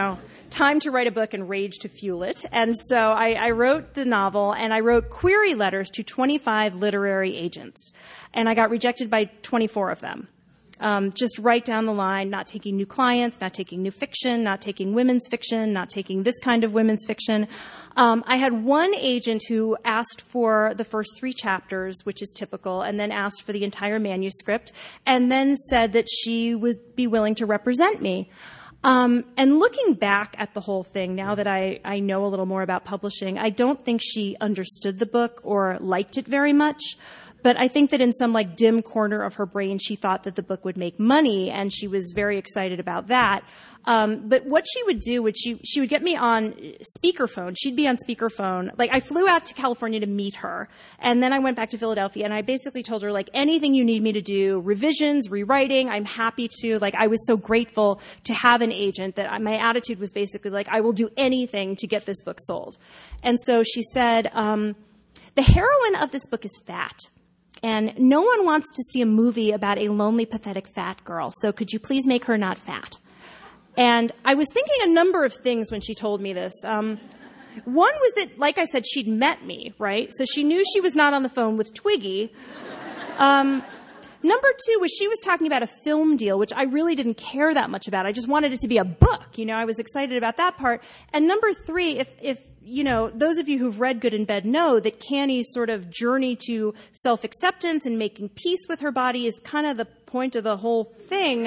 C: time to write a book and rage to fuel it. And so I, I wrote the novel, and I wrote query letters to twenty-five literary agents. And I got rejected by twenty-four of them. Um, just right down the line, not taking new clients, not taking new fiction, not taking women's fiction, not taking this kind of women's fiction. Um, I had one agent who asked for the first three chapters, which is typical, and then asked for the entire manuscript, and then said that she would be willing to represent me. Um, and looking back at the whole thing, now that I, I know a little more about publishing, I don't think she understood the book or liked it very much. But I think that in some like dim corner of her brain, she thought that the book would make money, and she was very excited about that. Um, but what she would do would she she would get me on speakerphone. She'd be on speakerphone. Like, I flew out to California to meet her, and then I went back to Philadelphia, and I basically told her, like, anything you need me to do, revisions, rewriting, I'm happy to. Like, I was so grateful to have an agent that my attitude was basically like, I will do anything to get this book sold. And so she said, um, the heroine of this book is fat. And no one wants to see a movie about a lonely, pathetic fat girl. So could you please make her not fat? And I was thinking a number of things when she told me this. Um, one was that, like I said, she'd met me, right? So she knew she was not on the phone with Twiggy. Um, number two was she was talking about a film deal, which I really didn't care that much about. I just wanted it to be a book. You know, I was excited about that part. And number three, if, if, you know, those of you who've read Good in Bed know that Canny's sort of journey to self-acceptance and making peace with her body is kind of the point of the whole thing.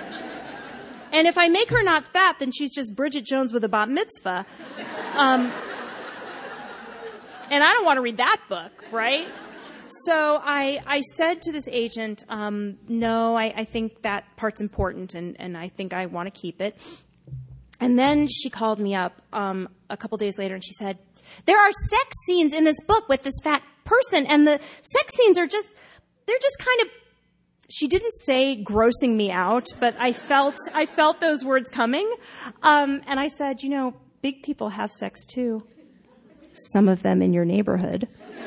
C: And if I make her not fat, then she's just Bridget Jones with a bat mitzvah. Um, and I don't want to read that book, right? So I, I said to this agent, um, no, I, I think that part's important, and, and I think I want to keep it. And then she called me up um, a couple days later, and she said, there are sex scenes in this book with this fat person, and the sex scenes are just, they're just kind of, she didn't say grossing me out, but I felt, I felt those words coming. Um, and I said, you know, big people have sex too. Some of them in your neighborhood.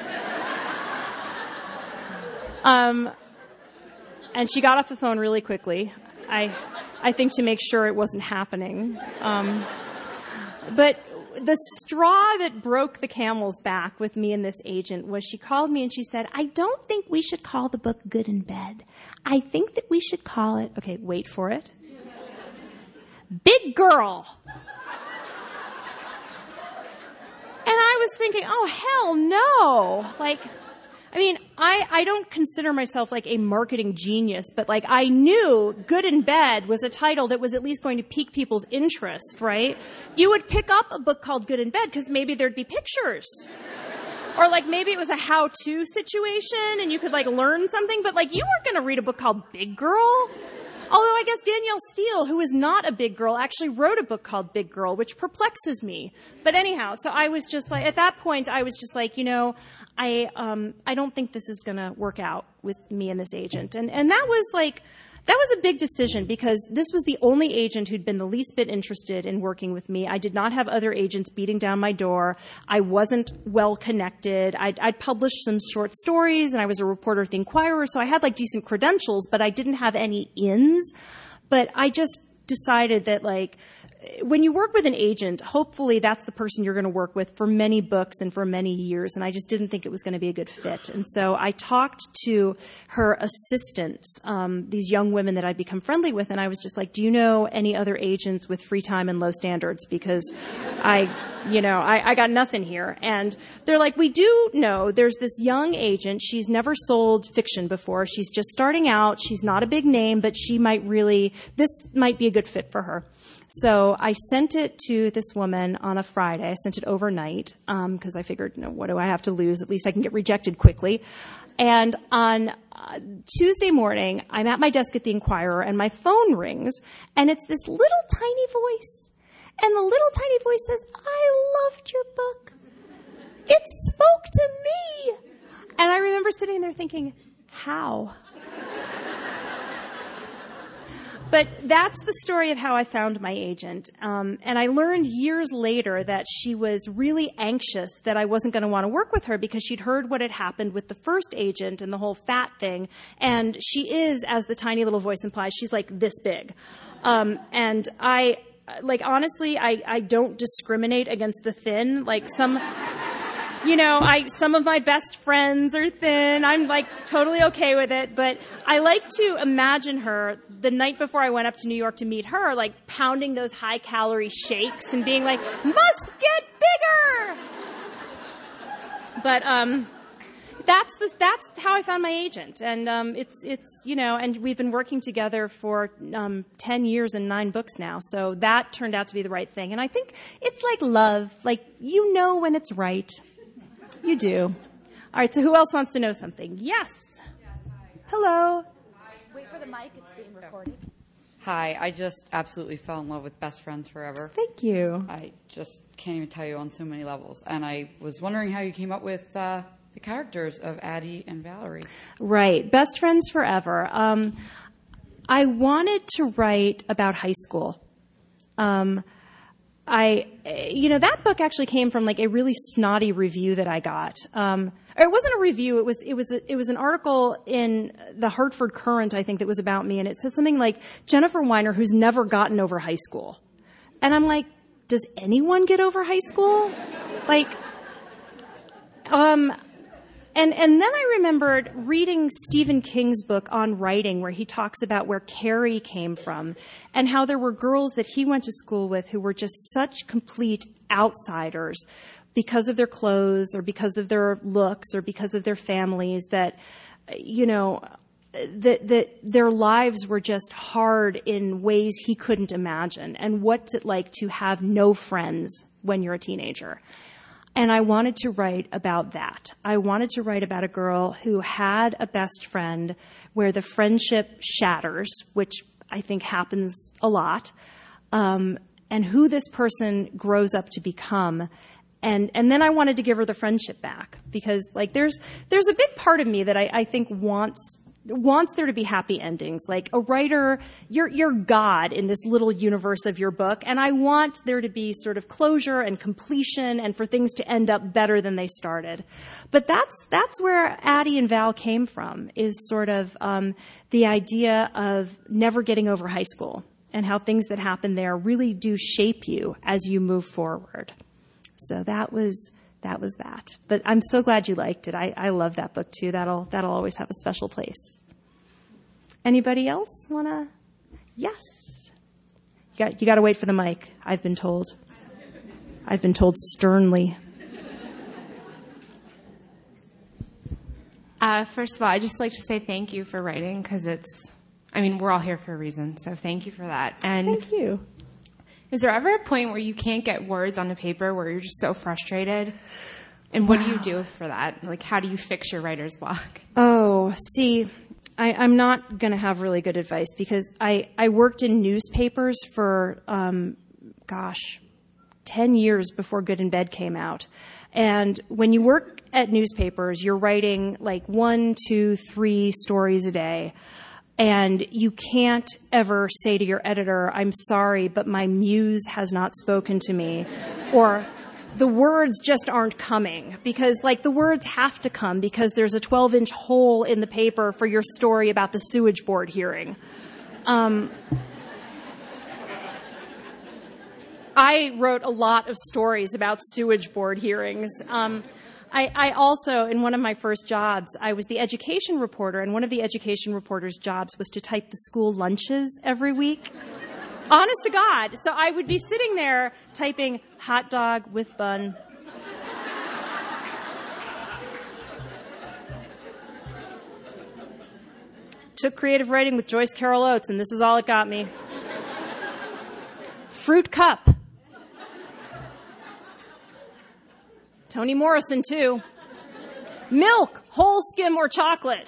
C: um, and she got off the phone really quickly. I, I think to make sure it wasn't happening. Um, but the straw that broke the camel's back with me and this agent was she called me and she said, I don't think we should call the book Good in Bed. I think that we should call it, okay, wait for it, Big Girl. And I was thinking, oh, hell no. Like, I mean, I, I don't consider myself like a marketing genius, but like I knew Good in Bed was a title that was at least going to pique people's interest, right? You would pick up a book called Good in Bed because maybe there'd be pictures. Or like maybe it was a how-to situation and you could like learn something, but like you weren't going to read a book called Big Girl. Although I guess Danielle Steele, who is not a big girl, actually wrote a book called Big Girl, which perplexes me. But anyhow, so I was just like, at that point, I was just like, you know, I um, I don't think this is going to work out with me and this agent. And and that was like, that was a big decision because this was the only agent who'd been the least bit interested in working with me. I did not have other agents beating down my door. I wasn't well connected. I'd, I'd published some short stories and I was a reporter at the Inquirer, so I had like decent credentials, but I didn't have any ins. But I just decided that like, when you work with an agent, hopefully that's the person you're going to work with for many books and for many years. And I just didn't think it was going to be a good fit. And so I talked to her assistants, um, these young women that I'd become friendly with. And I was just like, do you know any other agents with free time and low standards? Because I, you know, I, I got nothing here. And they're like, we do know there's this young agent. She's never sold fiction before. She's just starting out. She's not a big name, but she might really, this might be a good fit for her. So I sent it to this woman on a Friday. I sent it overnight because um, I figured, you know, what do I have to lose? At least I can get rejected quickly. And on uh, Tuesday morning, I'm at my desk at the Inquirer, and my phone rings, and it's this little tiny voice. And the little tiny voice says, I loved your book. It spoke to me. And I remember sitting there thinking, how? But that's the story of how I found my agent. Um, and I learned years later that she was really anxious that I wasn't going to want to work with her because she'd heard what had happened with the first agent and the whole fat thing. And she is, as the tiny little voice implies, she's like this big. Um, and I like honestly, I, I don't discriminate against the thin. Like some, you know, I some of my best friends are thin. I'm like totally okay with it. But I like to imagine her the night before I went up to New York to meet her, like pounding those high calorie shakes and being like, must get bigger. But um, that's the, that's how I found my agent, and um, it's it's you know, and we've been working together for um, ten years and nine books now. So that turned out to be the right thing, and I think it's like love, like you know when it's right, you do. All right, so who else wants to know something? Yes.
E: Yes, hi.
C: Hello.
E: Hi. Wait for the mic; it's being recorded. Hi, I just absolutely fell in love with Best Friends Forever.
C: Thank you.
E: I just can't even tell you on so many levels. And I was wondering how you came up with uh, the characters of Addie and Valerie.
C: Right. Best Friends Forever. Um, I wanted to write about high school. Um, I, you know, that book actually came from like a really snotty review that I got. Um, or it wasn't a review. It was, it was, a, it was an article in the Hartford Courant, I think, that was about me. And it said something like Jennifer Weiner, who's never gotten over high school. And I'm like, does anyone get over high school? Like, um, And and then I remembered reading Stephen King's book on writing, where he talks about where Carrie came from and how there were girls that he went to school with who were just such complete outsiders because of their clothes or because of their looks or because of their families that, you know, that that their lives were just hard in ways he couldn't imagine. And what's it like to have no friends when you're a teenager? And I wanted to write about that. I wanted to write about a girl who had a best friend where the friendship shatters, which I think happens a lot, um, and who this person grows up to become. And and then I wanted to give her the friendship back because, like, there's there's a big part of me that I, I think wants wants there to be happy endings. Like a writer, you're, you're God in this little universe of your book. And I want there to be sort of closure and completion and for things to end up better than they started. But that's, that's where Addie and Val came from, is sort of, um, the idea of never getting over high school and how things that happen there really do shape you as you move forward. So that was, That was that. But I'm so glad you liked it. I, I love that book too. That'll that'll always have a special place. Anybody else wanna? Yes. You got you got to wait for the mic. I've been told. I've been told sternly.
F: Uh, first of all, I'd just like to say thank you for writing because it's. I mean, we're all here for a reason, so thank you for that. And
C: thank you. Is
F: there ever a point where you can't get words on the paper where you're just so frustrated? And what wow. do you do for that? Like, how do you fix your writer's block?
C: Oh, see, I, I'm not going to have really good advice because I, I worked in newspapers for, um, gosh, ten years before Good in Bed came out. And when you work at newspapers, you're writing like one, two, three stories a day. And you can't ever say to your editor, I'm sorry, but my muse has not spoken to me. Or the words just aren't coming. Because, like, the words have to come because there's a twelve-inch hole in the paper for your story about the sewage board hearing. Um, I wrote a lot of stories about sewage board hearings. Um, I, I also, in one of my first jobs, I was the education reporter, and one of the education reporter's jobs was to type the school lunches every week. Honest to God. So I would be sitting there typing hot dog with bun. Took creative writing with Joyce Carol Oates, and this is all it got me. Fruit cup. Toni Morrison, too. Milk, whole skim or chocolate.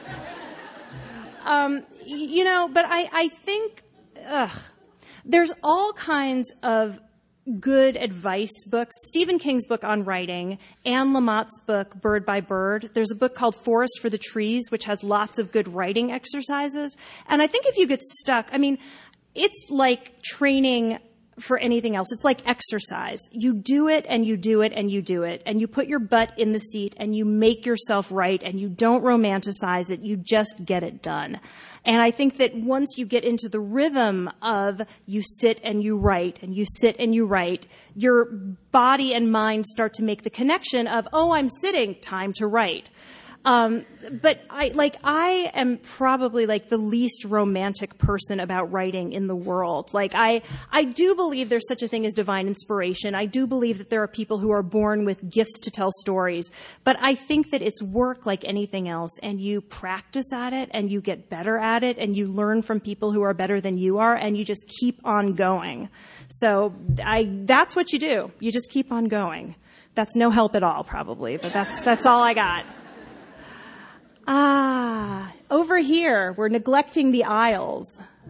C: Um, you know, but I, I think, ugh, there's all kinds of good advice books. Stephen King's book on writing, Anne Lamott's book, Bird by Bird. There's a book called Forest for the Trees, which has lots of good writing exercises. And I think if you get stuck, I mean, it's like training for anything else. It's like exercise. You do it and you do it and you do it. And you put your butt in the seat and you make yourself right and you don't romanticize it. You just get it done. And I think that once you get into the rhythm of you sit and you write and you sit and you write, your body and mind start to make the connection of, oh, I'm sitting, time to write. Um, but I, like, I am probably like the least romantic person about writing in the world. Like, I, I do believe there's such a thing as divine inspiration. I do believe that there are people who are born with gifts to tell stories. But I think that it's work like anything else, and you practice at it, and you get better at it, and you learn from people who are better than you are, and you just keep on going. So I, that's what you do. You just keep on going. That's no help at all, probably, but that's, that's all I got. Ah, over here, we're neglecting the aisles.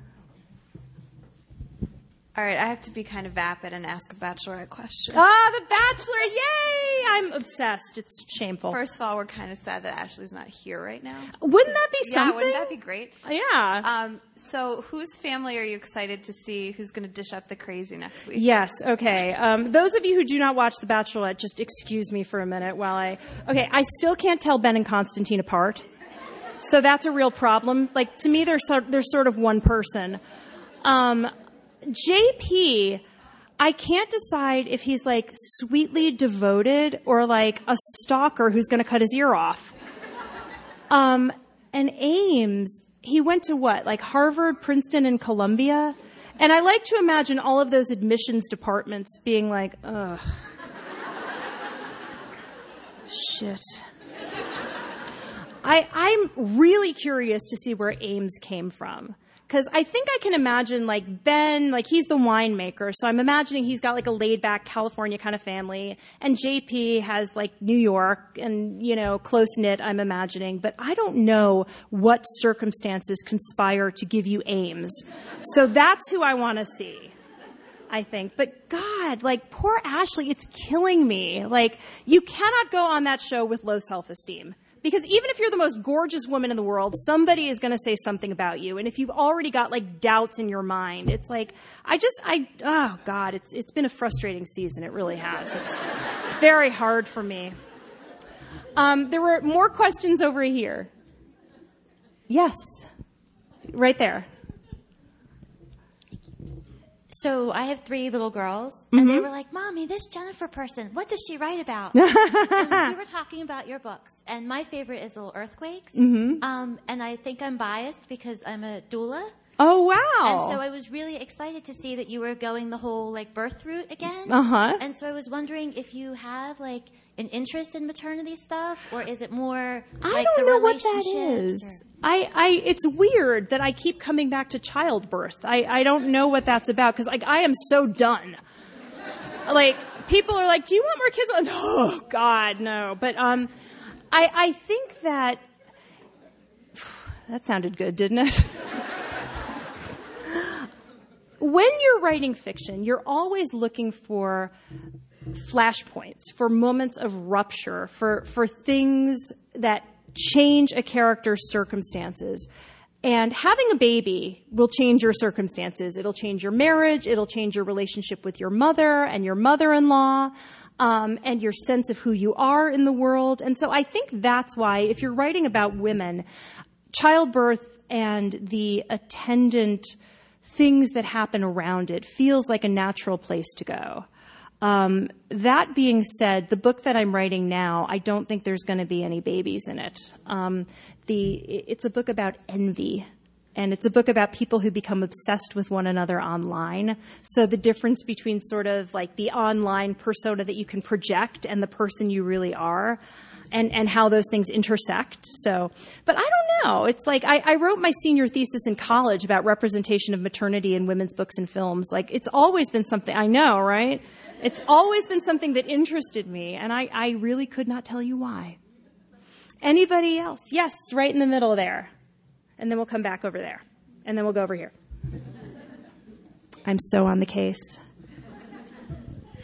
G: All right, I have to be kind of vapid and ask a Bachelorette question.
C: Ah, The Bachelor, yay! I'm obsessed. It's shameful.
G: First of all, we're kind of sad that Ashley's not here right now.
C: Wouldn't that be something?
G: Yeah, wouldn't that be great?
C: Yeah.
G: Um, so whose family are you excited to see who's going to dish up the crazy next week?
C: Yes, okay. Um, those of you who do not watch The Bachelorette, just excuse me for a minute while I... Okay, I still can't tell Ben and Constantine apart. So that's a real problem. Like, to me, they're, so, they're sort of one person. Um... J P, I can't decide if he's like sweetly devoted or like a stalker who's going to cut his ear off. Um, and Ames, he went to what? Like Harvard, Princeton, and Columbia? And I like to imagine all of those admissions departments being like, ugh. Shit. I, I'm really curious to see where Ames came from. Because I think I can imagine, like, Ben, like, he's the winemaker, so I'm imagining he's got, like, a laid-back California kind of family, and J P has, like, New York and, you know, close-knit, I'm imagining. But I don't know what circumstances conspire to give you Ames. So that's who I want to see, I think. But, God, like, poor Ashley, it's killing me. Like, you cannot go on that show with low self-esteem. Because even if you're the most gorgeous woman in the world, somebody is going to say something about you. And if you've already got like doubts in your mind, it's like, I just, I, oh God, it's, it's been a frustrating season. It really has. It's very hard for me. Um, there were more questions over here. Yes. Right there.
H: So I have three little girls, and
C: Mm-hmm.
H: they were like, Mommy, this Jennifer person, what does she write about? And we were talking about your books, and my favorite is Little Earthquakes.
C: Mm-hmm.
H: Um, and I think I'm biased because I'm a doula.
C: Oh, wow.
H: And so I was really excited to see that you were going the whole, like, birth route again.
C: Uh-huh.
H: And so I was wondering if you have, like, an interest in maternity stuff, or is it more,
C: I
H: like,
C: don't
H: the
C: know what that
H: relationships?
C: is.
H: Or-
C: I, I, it's weird that I keep coming back to childbirth. I, I don't know what that's about, because, like, I am so done. Like, people are like, do you want more kids? Like, oh, God, no. But, um, I, I think that, that sounded good, didn't it? When you're writing fiction, you're always looking for flashpoints, for moments of rupture, for, for things that change a character's circumstances. And having a baby will change your circumstances. It'll change your marriage. It'll change your relationship with your mother and your mother-in-law, um, and your sense of who you are in the world. And so I think that's why, if you're writing about women, childbirth and the attendant things that happen around it feels like a natural place to go. Um, that being said, the book that I'm writing now, I don't think there's going to be any babies in it. Um, the it's a book about envy, and it's a book about people who become obsessed with one another online. So the difference between sort of like the online persona that you can project and the person you really are, and, and how those things intersect. So, but I don't know. It's like I, I wrote my senior thesis in college about representation of maternity in women's books and films. Like, it's always been something, I know, right? It's always been something that interested me, and I, I really could not tell you why. Anybody else? Yes, right in the middle there. And then we'll come back over there. And then we'll go over here. I'm so on the case.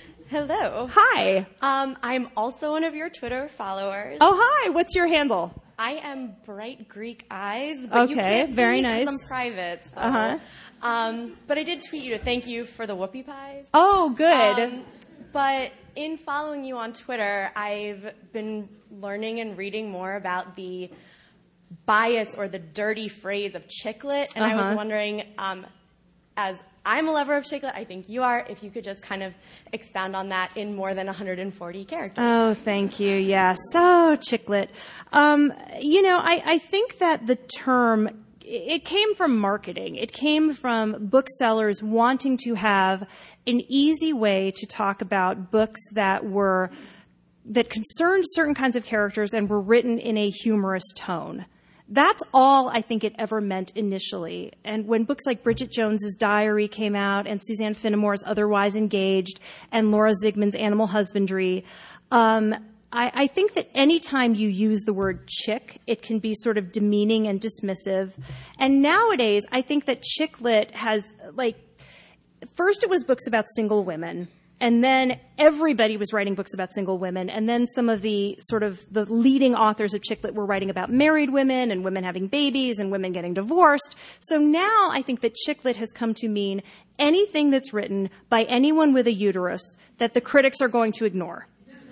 I: Hello.
C: Hi.
I: Um, I'm also one of your Twitter followers.
C: Oh, hi. What's your handle?
I: I am Bright Greek Eyes, but
C: okay,
I: you can't
C: very
I: see me
C: nice.
I: 'cause I'm private. So.
C: Uh-huh.
I: Um, but I did tweet you to thank you for the whoopie pies.
C: Oh, good.
I: Um, but in following you on Twitter, I've been learning and reading more about the bias or the dirty phrase of chicklet, and uh-huh. I was wondering, um, as I'm a lover of chicklet, I think you are, if you could just kind of expound on that in more than one hundred forty characters.
C: Oh, thank you. Yes. Oh, chicklet. Um, you know, I, I think that the term, it came from marketing. It came from booksellers wanting to have an easy way to talk about books that were, that concerned certain kinds of characters and were written in a humorous tone. That's all I think it ever meant initially. And when books like Bridget Jones's Diary came out and Suzanne Finnemore's Otherwise Engaged and Laura Zigman's Animal Husbandry, um, I, I think that any time you use the word chick, it can be sort of demeaning and dismissive. And nowadays, I think that chick lit has, like, first it was books about single women. And then everybody was writing books about single women. And then some of the sort of the leading authors of chick lit were writing about married women and women having babies and women getting divorced. So now I think that chick lit has come to mean anything that's written by anyone with a uterus that the critics are going to ignore.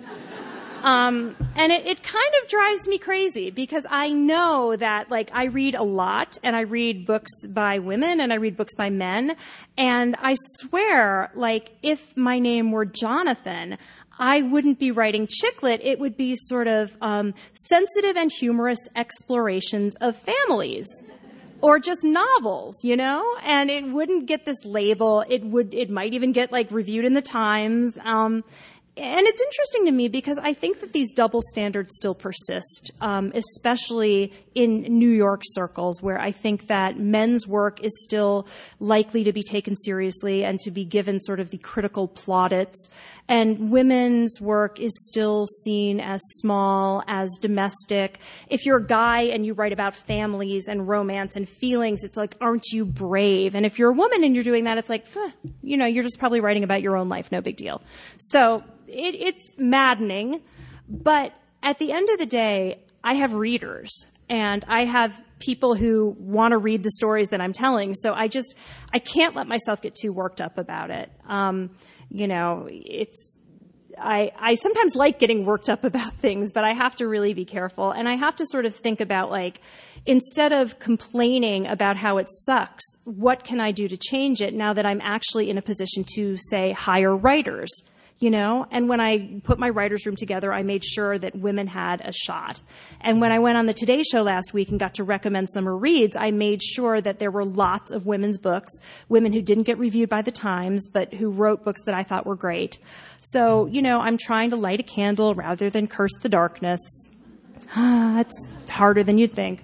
C: Um, and it, it kind of drives me crazy because I know that, like, I read a lot and I read books by women and I read books by men. And I swear, like, if my name were Jonathan, I wouldn't be writing chick lit. It would be sort of, um, sensitive and humorous explorations of families. Or just novels, you know? And it wouldn't get this label. It would, it might even get, like, reviewed in the Times. Um, And it's interesting to me because I think that these double standards still persist, um, especially in New York circles, where I think that men's work is still likely to be taken seriously and to be given sort of the critical plaudits. And women's work is still seen as small, as domestic. If you're a guy and you write about families and romance and feelings, it's like, aren't you brave? And if you're a woman and you're doing that, it's like, huh, you know, you're just probably writing about your own life, no big deal. So it, it's maddening. But at the end of the day, I have readers. And I have people who want to read the stories that I'm telling. So I just, I can't let myself get too worked up about it. Um, you know, it's, I, I sometimes like getting worked up about things, but I have to really be careful. And I have to sort of think about, like, instead of complaining about how it sucks, what can I do to change it now that I'm actually in a position to, say, hire writers? You know, and when I put my writer's room together, I made sure that women had a shot. And when I went on the Today Show last week and got to recommend summer reads, I made sure that there were lots of women's books, women who didn't get reviewed by the Times, but who wrote books that I thought were great. So, you know, I'm trying to light a candle rather than curse the darkness. It's harder than you'd think.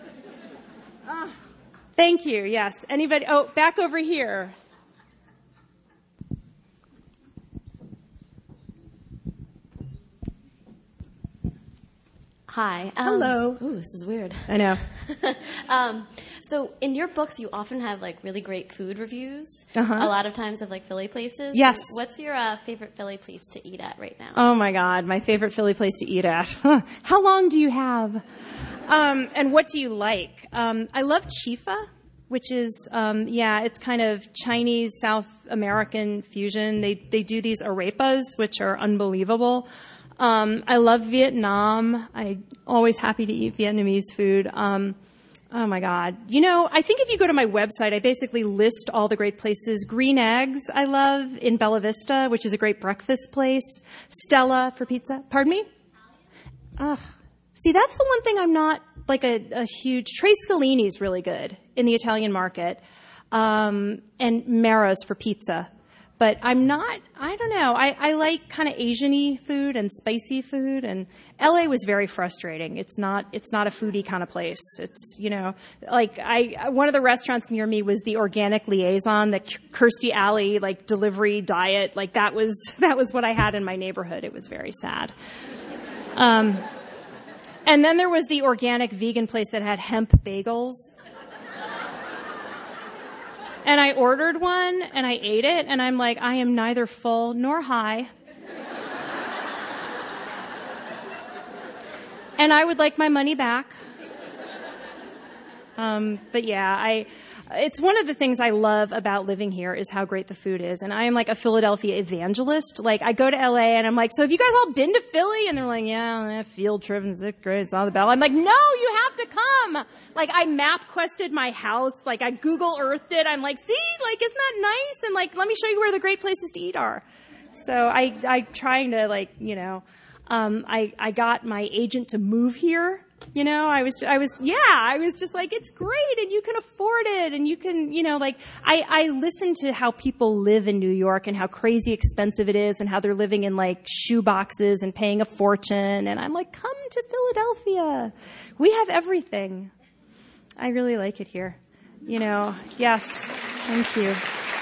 C: Uh, thank you. Yes. Anybody? Oh, back over here.
J: Hi. Um,
C: Hello.
J: Ooh, this is weird.
C: I know.
J: um, so in your books, you often have, like, really great food reviews.
C: Uh-huh.
J: A lot of times of, like, Philly places.
C: Yes.
J: And what's your uh, favorite Philly place to eat at right now?
C: Oh my God, my favorite Philly place to eat at. Huh. How long do you have? Um, and what do you like? Um, I love Chifa, which is, um, yeah, it's kind of Chinese South American fusion. They they do these arepas, which are unbelievable. Um, I love Vietnam. I'm always happy to eat Vietnamese food. Um, oh my God. You know, I think if you go to my website, I basically list all the great places. Green Eggs, I love, in Bella Vista, which is a great breakfast place. Stella for pizza. Pardon me? Ugh. See, that's the one thing I'm not, like, a, a huge, Tre Scalini's really good in the Italian market. Um, and Mara's for pizza. But I'm not, I don't know, I, I like kind of Asian-y food and spicy food, and L A was very frustrating. It's not, it's not a foodie kind of place. It's, you know, like, I, one of the restaurants near me was the Organic Liaison, the Kirstie Alley, like, delivery diet. Like, that was, that was what I had in my neighborhood. It was very sad. Um, and then there was the organic vegan place that had hemp bagels. And I ordered one, and I ate it, and I'm like, I am neither full nor high. and I would like my money back. Um, but yeah, I, it's one of the things I love about living here is how great the food is. And I am like a Philadelphia evangelist. Like I go to L A and I'm like, so have you guys all been to Philly? And they're like, yeah, field trip in sixth grade, saw the bell. I'm like, no, you have to come. Like I map quested my house. Like I Google Earthed it. I'm like, see, like, isn't that nice? And like, let me show you where the great places to eat are. So I, I trying to like, you know, um, I, I got my agent to move here. You know, I was, I was, yeah, I was just like, it's great and you can afford it and you can, you know, like, I, I listen to how people live in New York and how crazy expensive it is and how they're living in like shoe boxes and paying a fortune. And I'm like, come to Philadelphia. We have everything. I really like it here. You know, yes. Thank you.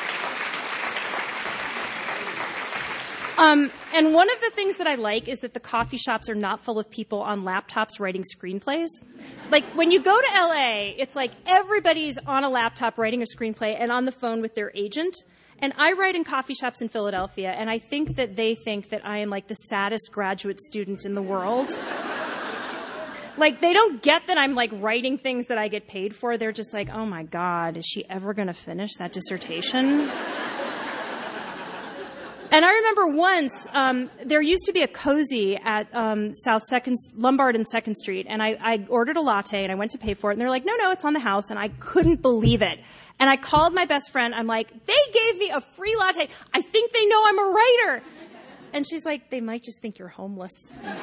C: Um, and one of the things that I like is that the coffee shops are not full of people on laptops writing screenplays. Like, when you go to L A, it's like everybody's on a laptop writing a screenplay and on the phone with their agent. And I write in coffee shops in Philadelphia, and I think that they think that I am like the saddest graduate student in the world. Like, they don't get that I'm like writing things that I get paid for. They're just like, oh my God, is she ever going to finish that dissertation? And I remember once, um, there used to be a Cozy at um, South Second, Lombard and Second Street, and I, I ordered a latte, and I went to pay for it, and they're like, no, no, it's on the house, and I couldn't believe it. And I called my best friend. I'm like, they gave me a free latte. I think they know I'm a writer. And she's like, they might just think you're homeless.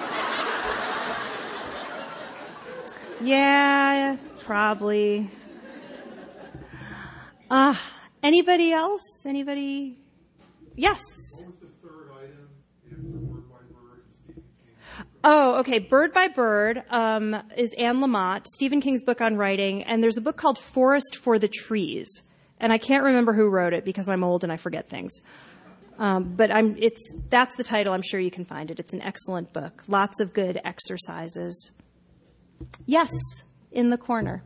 C: Yeah, probably. Ah, uh, anybody else? Anybody? Yes.
K: What was the third item after Bird by Bird and Stephen King?
C: Oh, okay. Bird by Bird um, is Anne Lamott, Stephen King's book on writing, and there's a book called Forest for the Trees, and I can't remember who wrote it because I'm old and I forget things. Um, but I'm it's that's the title. I'm sure you can find it. It's an excellent book. Lots of good exercises. Yes, in the corner.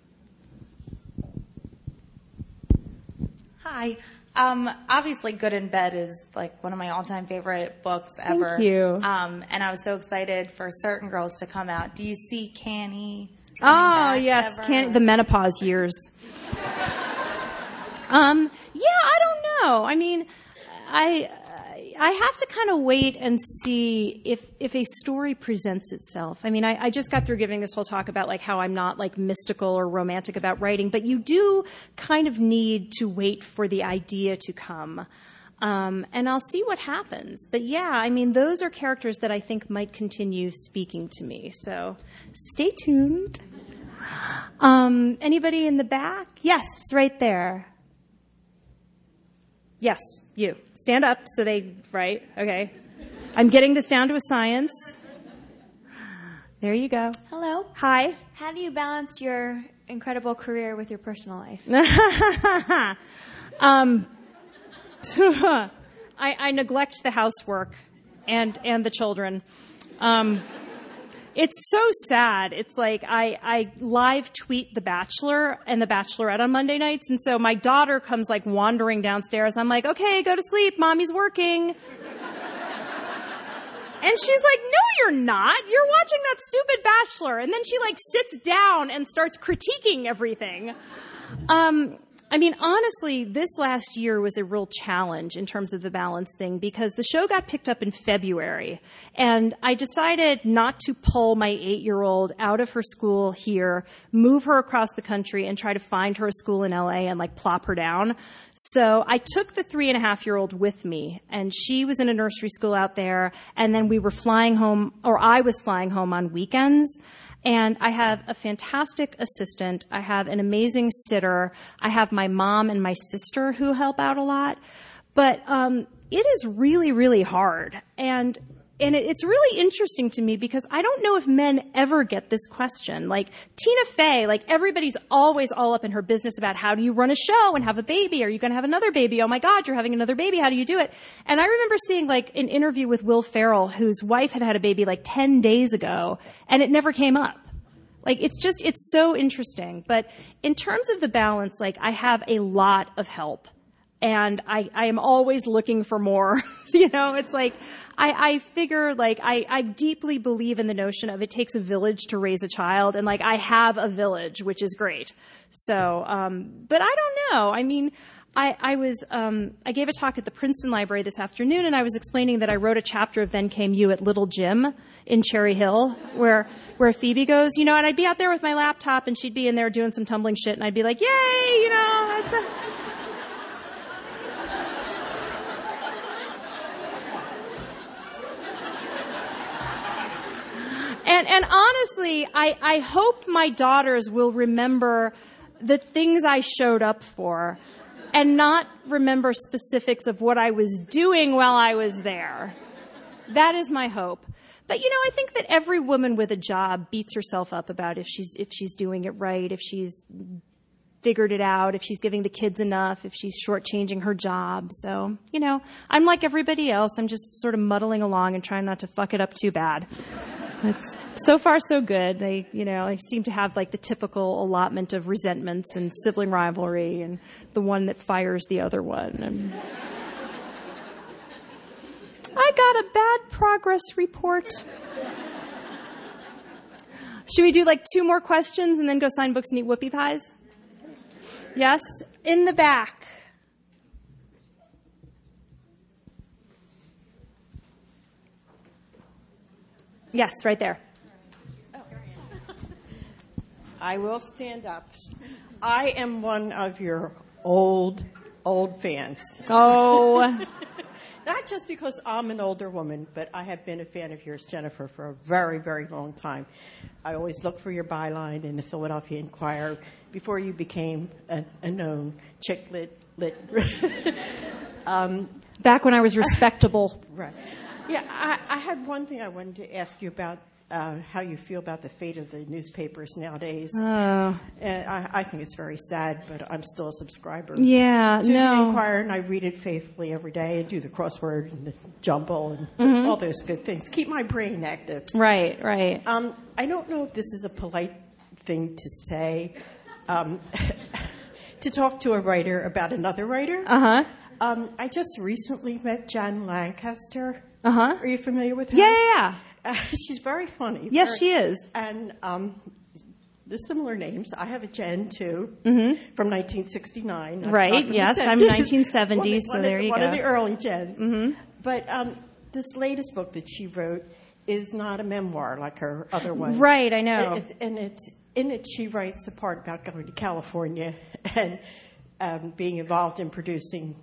L: Hi. Um, obviously, Good in Bed is like one of my all-time favorite books ever.
C: Thank you.
L: Um, and I was so excited for Certain Girls to come out. Do you see Canny?
C: Oh yes, Canny, the menopause years. um, yeah, I don't know. I mean, I I have to kind of wait and see if if a story presents itself. I mean, I, I just got through giving this whole talk about like how I'm not like mystical or romantic about writing, but you do kind of need to wait for the idea to come. Um, and I'll see what happens. But yeah, I mean, those are characters that I think might continue speaking to me. So stay tuned. Um, anybody in the back? Yes, right there. Yes, you. Stand up so they, right? Okay. I'm getting this down to a science. There you go.
M: Hello.
C: Hi.
M: How do you balance your incredible career with your personal life?
C: um, I, I neglect the housework and, and the children. Um, It's so sad. It's like I, I live tweet The Bachelor and The Bachelorette on Monday nights. And so my daughter comes like wandering downstairs. I'm like, okay, go to sleep. Mommy's working. And she's like, no, you're not. You're watching that stupid Bachelor. And then she like sits down and starts critiquing everything. Um, I mean, honestly, this last year was a real challenge in terms of the balance thing because the show got picked up in February and I decided not to pull my eight-year-old out of her school here, move her across the country and try to find her a school in L A and like plop her down. So I took the three and a half year old with me and she was in a nursery school out there and then we were flying home, or I was flying home on weekends. And I have a fantastic assistant. I have an amazing sitter. I have my mom and my sister who help out a lot. But um, it is really, really hard. And and it's really interesting to me because I don't know if men ever get this question. Like Tina Fey, like everybody's always all up in her business about how do you run a show and have a baby? Are you going to have another baby? Oh my God, you're having another baby. How do you do it? And I remember seeing like an interview with Will Ferrell, whose wife had had a baby like ten days ago, and it never came up. Like, it's just, it's so interesting. But in terms of the balance, like, I have a lot of help. and I, I am always looking for more. You know, it's like, I, I figure, like, I, I deeply believe in the notion of it takes a village to raise a child, and, like, I have a village, which is great. So, um, but I don't know. I mean, I, I was, um, I gave a talk at the Princeton Library this afternoon, and I was explaining that I wrote a chapter of Then Came You at Little Jim in Cherry Hill, where, where Phoebe goes, you know, and I'd be out there with my laptop, and she'd be in there doing some tumbling shit, and I'd be like, yay, you know, it's a... And, and honestly, I, I hope my daughters will remember the things I showed up for and not remember specifics of what I was doing while I was there. That is my hope. But, you know, I think that every woman with a job beats herself up about if she's, if she's doing it right, if she's figured it out, if she's giving the kids enough, if she's shortchanging her job. So, you know, I'm like everybody else. I'm just sort of muddling along and trying not to fuck it up too bad. It's so far so good. They, you know, they seem to have like the typical allotment of resentments and sibling rivalry and the one that fires the other one. And I got a bad progress report. Should we do like two more questions and then go sign books and eat whoopie pies? Yes? In the back. Yes, right there.
N: I will stand up. I am one of your old, old fans.
C: Oh.
N: Not just because I'm an older woman, but I have been a fan of yours, Jennifer, for a very, very long time. I always look for your byline in the Philadelphia Inquirer before you became a, a known chick lit. lit. um,
C: Back when I was respectable.
N: Right. Yeah, I, I had one thing I wanted to ask you about, uh, how you feel about the fate of the newspapers nowadays.
C: Oh.
N: And I, I think it's very sad, but I'm still a subscriber.
C: Yeah,
N: to
C: no.
N: the Inquirer, and I read it faithfully every day and do the crossword and the jumble and
C: Mm-hmm.
N: all those good things. Keep my brain active.
C: Right, right.
N: Um, I don't know if this is a polite thing to say, um, to talk to a writer about another writer.
C: Uh-huh.
N: Um, I just recently met Jen Lancaster.
C: Uh-huh.
N: Are you familiar with her?
C: Yeah, yeah, yeah.
N: Uh, she's very funny.
C: Yes,
N: very,
C: she is.
N: And um, the similar names. I have a Jen, too,
C: Mm-hmm.
N: from nineteen sixty-nine.
C: Right, yes, I'm nineteen seventies,
N: one,
C: so
N: one
C: there
N: of,
C: you
N: one
C: go.
N: One of the early Jens.
C: Mm-hmm.
N: But um, this latest book that she wrote is not a memoir like her other one.
C: Right, I know.
N: And it's, and it's in it, she writes a part about going to California and um, being involved in producing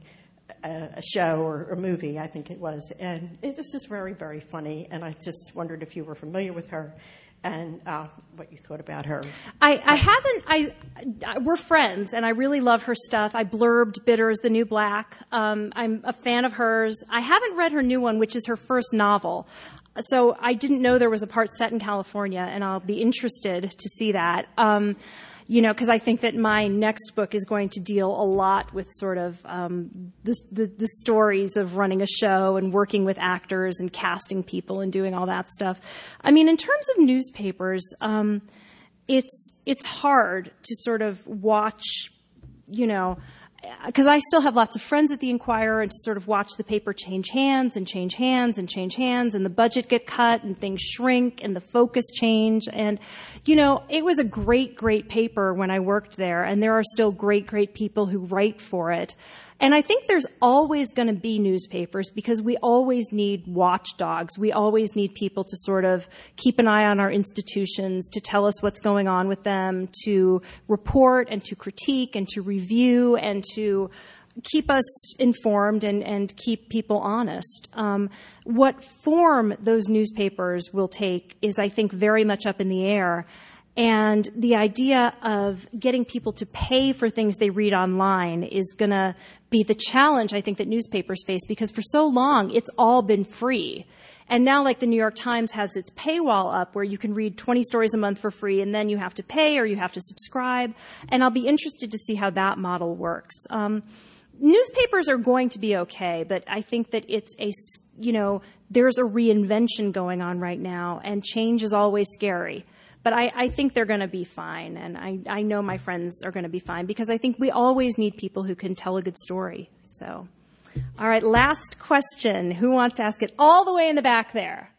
N: a, a show or a movie, I think it was. And it, this is very, very funny. And I just wondered if you were familiar with her and uh, what you thought about her.
C: I, I haven't, I, I, we're friends, and I really love her stuff. I blurbed Bitter is the New Black. Um, I'm a fan of hers. I haven't read her new one, which is her first novel. So I didn't know there was a part set in California, and I'll be interested to see that. Um, you know, because I think that my next book is going to deal a lot with sort of um, the, the, the stories of running a show and working with actors and casting people and doing all that stuff. I mean, in terms of newspapers, um, it's it's hard to sort of watch, you know, because I still have lots of friends at the Inquirer, and to sort of watch the paper change hands and change hands and change hands, and the budget get cut and things shrink and the focus change. And, you know, it was a great, great paper when I worked there, and there are still great, great people who write for it. And I think there's always going to be newspapers because we always need watchdogs. We always need people to sort of keep an eye on our institutions, to tell us what's going on with them, to report and to critique and to review and to keep us informed and, and keep people honest. Um, what form those newspapers will take is, I think, very much up in the air. And the idea of getting people to pay for things they read online is going to be the challenge, I think, that newspapers face, because for so long it's all been free. And now, like, the New York Times has its paywall up where you can read twenty stories a month for free, and then you have to pay or you have to subscribe. And I'll be interested to see how that model works. Um, newspapers are going to be okay, but I think that it's a, you know, there's a reinvention going on right now, and change is always scary. But I, I think they're going to be fine, and I, I know my friends are going to be fine because I think we always need people who can tell a good story. So, all right, last question. Who wants to ask it? All the way in the back there.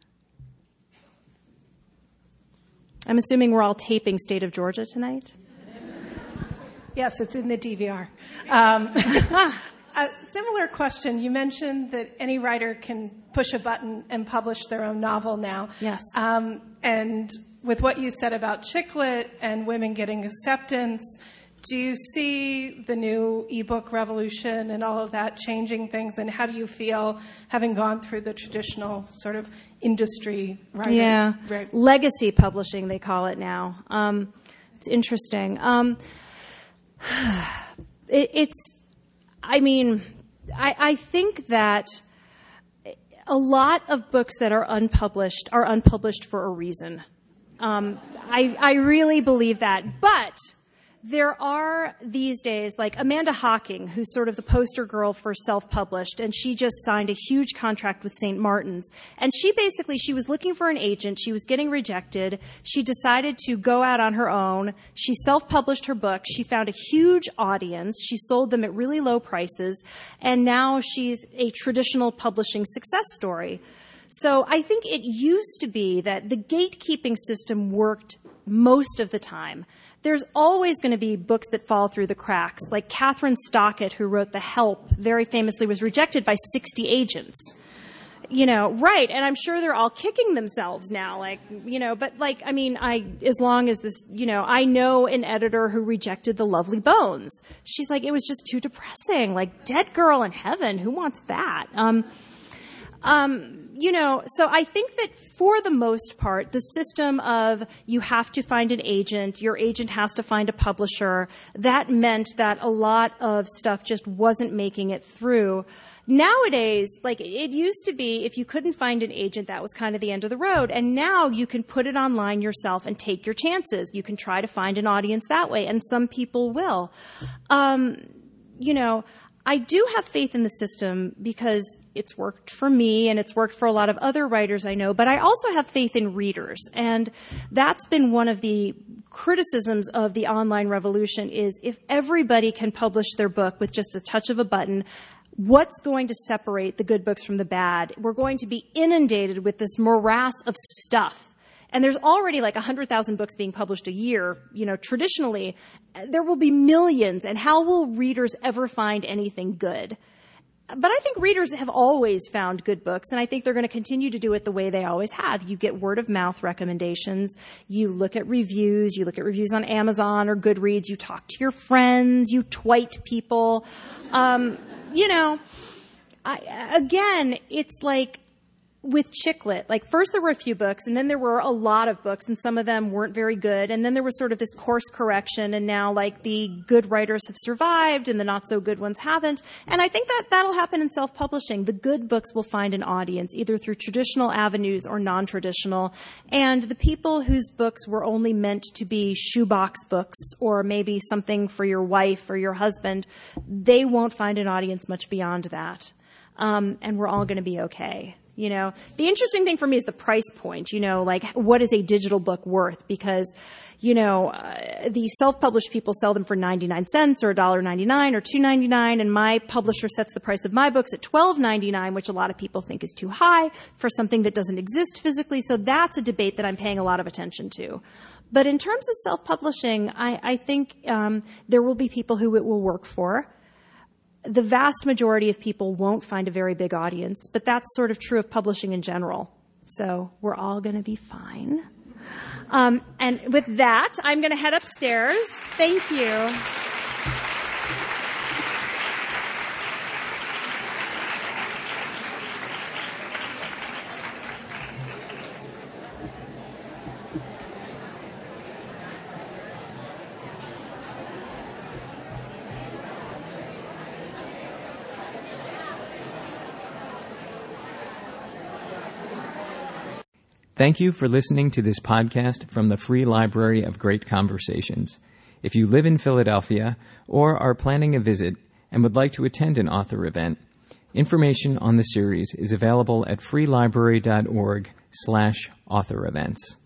C: I'm assuming we're all taping State of Georgia tonight?
O: Yes, it's in the D V R. Um, a similar question. You mentioned that any writer can push a button and publish their own novel now.
C: Yes.
O: Um, and with what you said about chick lit and women getting acceptance, do you see the new ebook revolution and all of that changing things? And how do you feel having gone through the traditional sort of industry writing?
C: Yeah,
O: right.
C: Legacy publishing, they call it now. Um, it's interesting. Um, it, it's, I mean, I, I think that a lot of books that are unpublished are unpublished for a reason. Um, I, I really believe that. But there are these days, like Amanda Hocking, who's sort of the poster girl for self-published, and she just signed a huge contract with Saint Martin's. And she basically, she was looking for an agent. She was getting rejected. She decided to go out on her own. She self-published her books. She found a huge audience. She sold them at really low prices. And now she's a traditional publishing success story. So I think it used to be that the gatekeeping system worked most of the time. There's always going to be books that fall through the cracks. Like Catherine Stockett, who wrote The Help, very famously was rejected by sixty agents. You know, right. And I'm sure they're all kicking themselves now. Like, you know, but like, I mean, I, as long as this, you know, I know an editor who rejected The Lovely Bones. She's like, it was just too depressing. Like, dead girl in heaven. Who wants that? Um, um, you know, so I think that for the most part, the system of you have to find an agent, your agent has to find a publisher, that meant that a lot of stuff just wasn't making it through. Nowadays, like it used to be, if you couldn't find an agent, that was kind of the end of the road. And now you can put it online yourself and take your chances. You can try to find an audience that way, and some people will. Um, you know, I do have faith in the system because it's worked for me and it's worked for a lot of other writers I know, but I also have faith in readers. And that's been one of the criticisms of the online revolution is if everybody can publish their book with just a touch of a button, what's going to separate the good books from the bad? We're going to be inundated with this morass of stuff. And there's already like one hundred thousand books being published a year, you know, traditionally. There will be millions, and how will readers ever find anything good? But I think readers have always found good books, and I think they're going to continue to do it the way they always have. You get word-of-mouth recommendations. You look at reviews. You look at reviews on Amazon or Goodreads. You talk to your friends. You twite people. Um, you know, I, again, it's like with chick lit, like first there were a few books and then there were a lot of books and some of them weren't very good. And then there was sort of this course correction and now like the good writers have survived and the not so good ones haven't. And I think that that'll happen in self-publishing. The good books will find an audience either through traditional avenues or non-traditional. And the people whose books were only meant to be shoebox books or maybe something for your wife or your husband, they won't find an audience much beyond that. Um, and we're all going to be okay. You know, the interesting thing for me is the price point, you know, like what is a digital book worth? Because, you know, uh, the self-published people sell them for ninety-nine cents or one dollar ninety-nine or two ninety-nine. And my publisher sets the price of my books at twelve ninety-nine, which a lot of people think is too high for something that doesn't exist physically. So that's a debate that I'm paying a lot of attention to. But in terms of self-publishing, I, I think um, there will be people who it will work for. The vast majority of people won't find a very big audience, but that's sort of true of publishing in general. So we're all going to be fine. Um, and with that, I'm going to head upstairs. Thank you.
A: Thank you for listening to this podcast from the Free Library of Great Conversations. If you live in Philadelphia or are planning a visit and would like to attend an author event, information on the series is available at freelibrary.org slash author events.